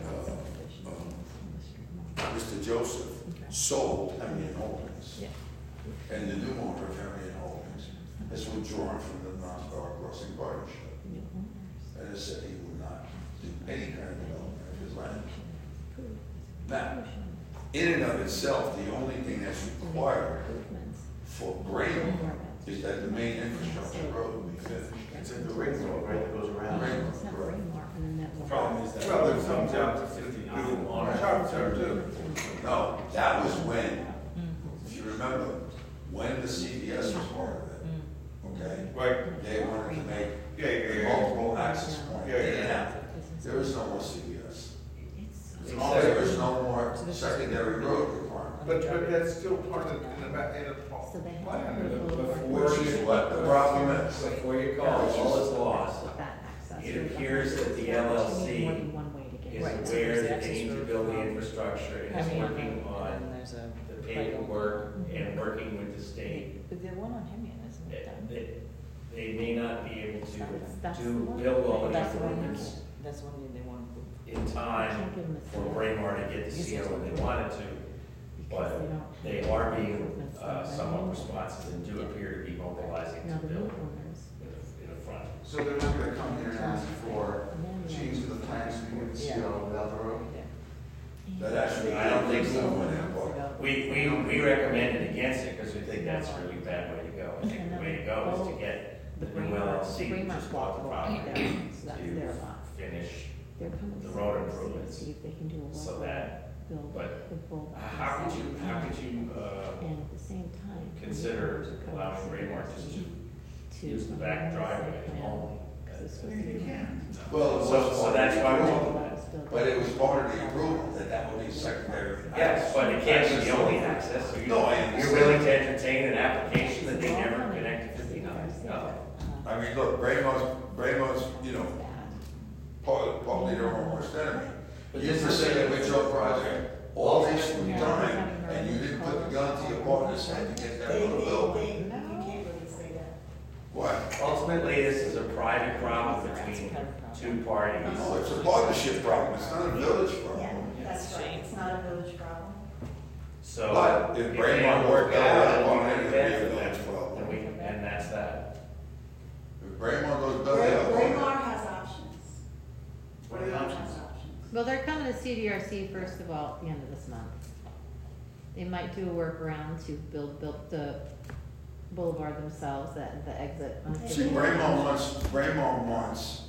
Mr. Joseph sold Hemian Holdings. And the new owner of Hemian Holdings has withdrawn from the Montebello Crossing Partnership. And has said he will not do any kind of development of his land. Now, in and of itself, the only thing that's required for Braymore is that the main infrastructure road be finished. It's in the ring road, right, that goes around. The problem is that. well, there's some down to 59 on shop there too. No, that was when, if you remember, when the CVS was part of it, okay? Right. They wanted to make Yeah, yeah, a yeah. multiple access point. Yeah, yeah, They yeah. have. There is no more CVS. Except- There is no more secondary road requirement. But that's still part of, in the, So they have plan. to put a little Which is what the problem is. Before you call, all is lost. with that access. It appears that the More LLC than one way to get is it. aware that they need to build the infrastructure and is Hemian, working and on then there's a. the paperwork and working with the state. But the one on Hemian, isn't it done? They may not be able That's to the one. build all the That's the one, improvements that's the one they want to. in time Can't give them a for CO. Braemar to get the CO when they wanted to. Because But they they don't are have being improvements done by somewhat the responsive and do appear to be mobilizing Now, to the new build owners, in a front. So they're not gonna come here and ask for and then the change to the plans to get the CO without the road? That actually. I don't think so. When that part. We recommended against it because we think that's a really bad way to go. I think the way to go is to get the the new Braemar, LLC the to Braemar just bought the block property there, so that's to their lot. finish. They're coming to the road see improvements, see if they can do a so local that- build but the full. How could you And at the same time. consider to come allowing see Braemar us just to use the back driveway plan, only? 'cause it's supposed to be- Well, it was So part that's of why the we're approval, talking about it. but it was part of the approval that that would be secondary. Yes, but it can't be the only access. So No, I You're understand. willing to entertain an application that they never connected to 59? No. I mean, look, Braemar's, you know, partly their own worst enemy. But You this is- presented with your project all this time, and you didn't put the gun to your partner's head to get that road built. You can't really say that. What? Ultimately, this is a private problem between two parties. No, it's a partnership problem, it's not a village Yeah, problem. that's right, it's not a village problem. So. But if they Braemar don't worked work out, we on it, can it'd bed be a for village that. problem. And that's that. If Braemar goes belly up on Braemar it, has options. What are the Braemar options? has options. Well, they're coming to CDRC first of all at the end of this month. They might do a workaround to build the boulevard themselves, the exit. on see, 59. Braemar wants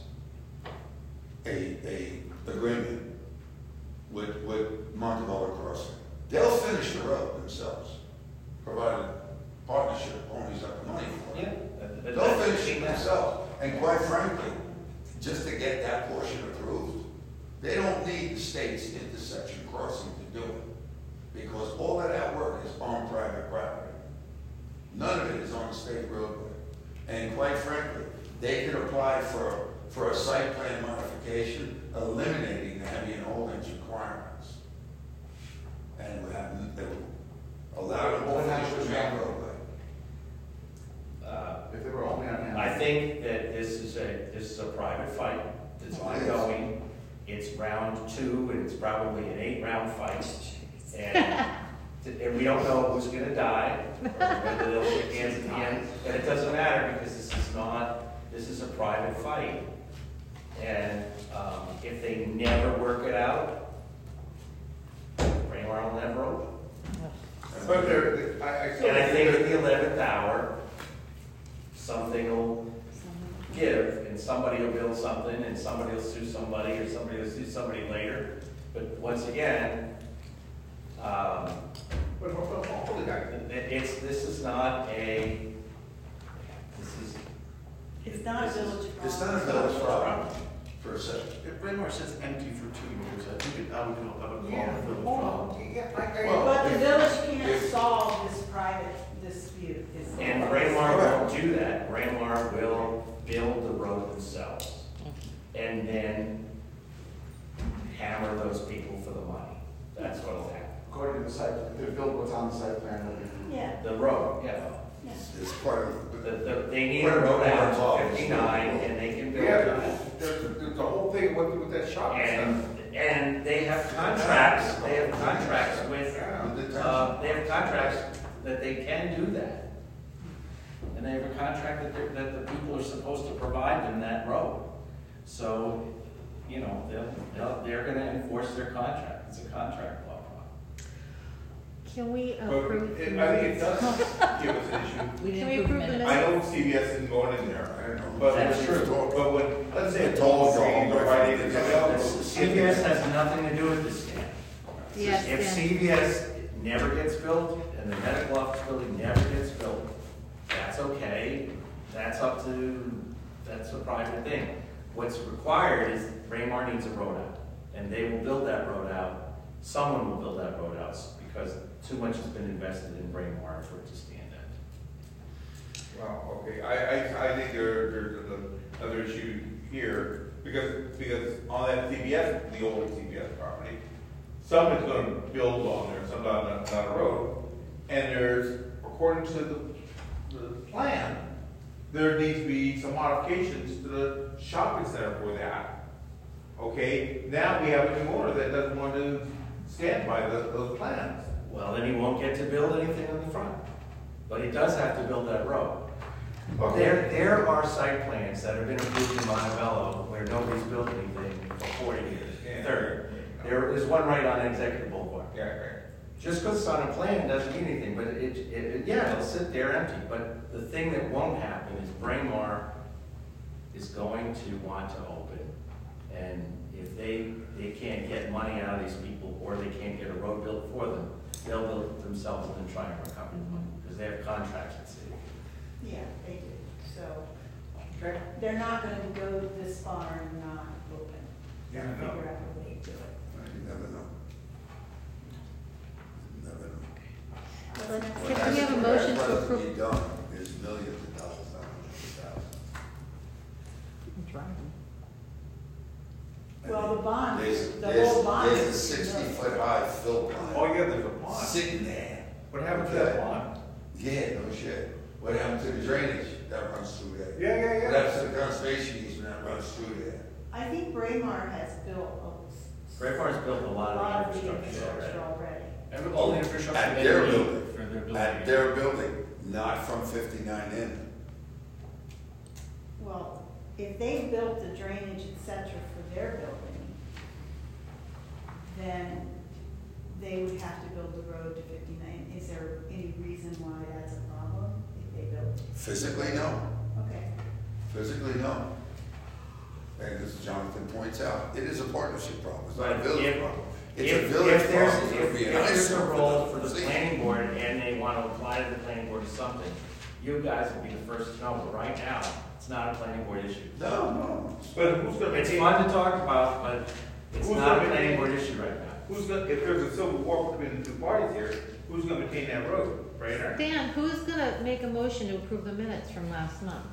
a agreement with Montebello Crossing. They'll finish the road themselves, provided partnership ponies up the money for it. But They'll that's- finish it themselves, and quite frankly, just to get that portion approved, they don't need the state's intersection crossing to do it, because all of that work is on private property. None of it is on the state roadway, and quite frankly, they could apply for a site plan modification, eliminating the heavy and holdings requirements. And it would have, it would allow them What to happens finish the with main that? roadway. If they were only on Hanover. I think that this is a private fight that's ongoing. It's round 2, and it's probably an 8-round fight. And we don't know who's gonna die, or whether they'll shake hands at the end, but it doesn't matter, because this is a private fight. And, if they never work it out, Braemar will never open. But I still. And I think at the 11th hour, something will give, and somebody will build something, and somebody will sue somebody, or somebody will sue somebody later. But once again, But hold it, guys. this is not a, It's not a village problem. It's not a village problem, per se. If Braemar sits empty for 2 years, I think I would call it a village Hold problem. on. Yeah, Well, But the if- village can't if- solve this private dispute. is- and Braemar won't do that. Braemar will build the road themselves, and then hammer those people for the money. That's what'll happen. According to the site, they built what's on the site plan. Yeah, The road, yeah. yeah. It's part of, They need a road out to 59, and they can build Yeah, it. there's the whole thing with that shopping center. And they have contracts with, they have contracts that they can do that. And they have a contract that the people are supposed to provide them that road. So, you know, they're gonna enforce their contract, it's a contract law problem. Can we But approve? I think it does give us an issue. Can we approve the minutes? I know CVS isn't going in there, but That's true. But when, let's say a tall trees or right in the CVS has nothing to do with this scam. Yes, If yes. CVS never gets built, and the medical office building never gets built, that's okay. that's a private thing. What's required is Braemar needs a road out, and they will build that road out. Someone will build that road out because too much has been invested in Braemar for it to stand empty. Well, okay, I think there's another issue here, because on that CBS, the old CBS property, someone's gonna build on there, some down a road, and there's, according to the plan, there needs to be some modifications to the shopping center for that. Okay, now we have a new owner that doesn't want to stand by those plans. Well, then he won't get to build anything on the front, but he does have to build that road. Okay. There are site plans that have been approved in Montebello where nobody's built anything for 40 years, Yeah. 30. There is one right on Executive Boulevard. Yeah, right. Just because it's on a plan doesn't mean anything, but yeah, it'll sit there empty. But the thing that won't happen is Braemar is going to want to open. And if they can't get money out of these people, or they can't get a road built for them, they'll build it themselves and then try and recover the money, because they have contracts with the city. Yeah, they do, so, they're not gonna go this far and not open. Yeah, They'll no. figure out a way to do it. You never know. You never know. What's Can next? we have a motion to What has to approve? be done is millions of dollars, not hundreds of thousands. Well, the bond, There's, the whole bond there's a is. 60-foot high fill Oh, pond yeah, there's a pond. sitting there. What happened to that pond? Yeah, no shit. What happened to the drainage that runs through there? Yeah. What happened to the conservation easement that runs through there? I think Braemar has built Braemar's built a a lot lot of of the infrastructure already. infrastructure already. All the infrastructure At they their need building. for their building. At their building, not from 59 in. Well, if they built the drainage, et cetera, for their building, then they would have to build the road to 59. Is there any reason why that's a problem if they built? Physically, no. Okay. Physically, no. And as Jonathan points out, it is a partnership problem. It's not a But village if- problem. It's a village problem. It's gonna be an If there's a eyesore role for for the city. planning board and they want to apply to the planning board or something, you guys will be the first to know, but right now, it's not a planning board issue. No. But who's gonna It's maintain? fun to talk about, but it's Who's not a gonna planning maintain- board issue right now. Who's gonna, if there's a civil war between the two parties here, who's gonna maintain that road? Brainerd? Dan, who's gonna make a motion to approve the minutes from last month?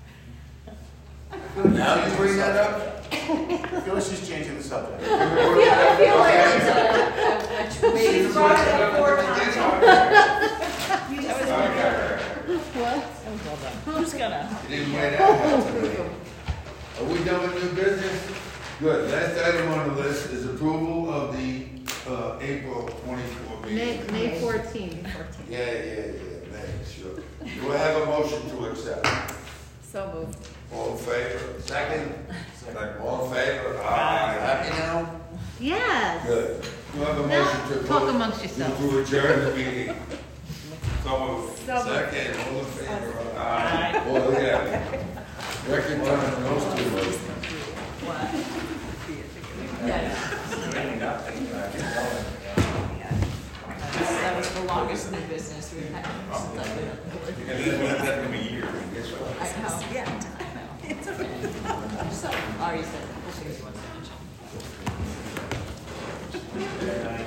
Now you bring that up? I feel like she's changing the subject. I feel like it's She's brought it up 4 times. You just What? Who's gonna? You didn't weigh that out today. Are we done with new business? Good. Last item on the list is approval of the April 24 meeting. May 14th. Yeah, May, sure. Do I have a motion to accept? So moved. All in favor? Second? All in favor? Aye. Happy now? Yes. Good. Do I have a Now, motion to talk vote? amongst yourselves. To adjourn the meeting? So moved. Second, all in favor? Aye. Oh, look at it. Record time on those two. That was the longest new business we've had. And this one, that's gonna be years. I know. Yeah. It's okay. So, Ari said, we'll see what you want to mention.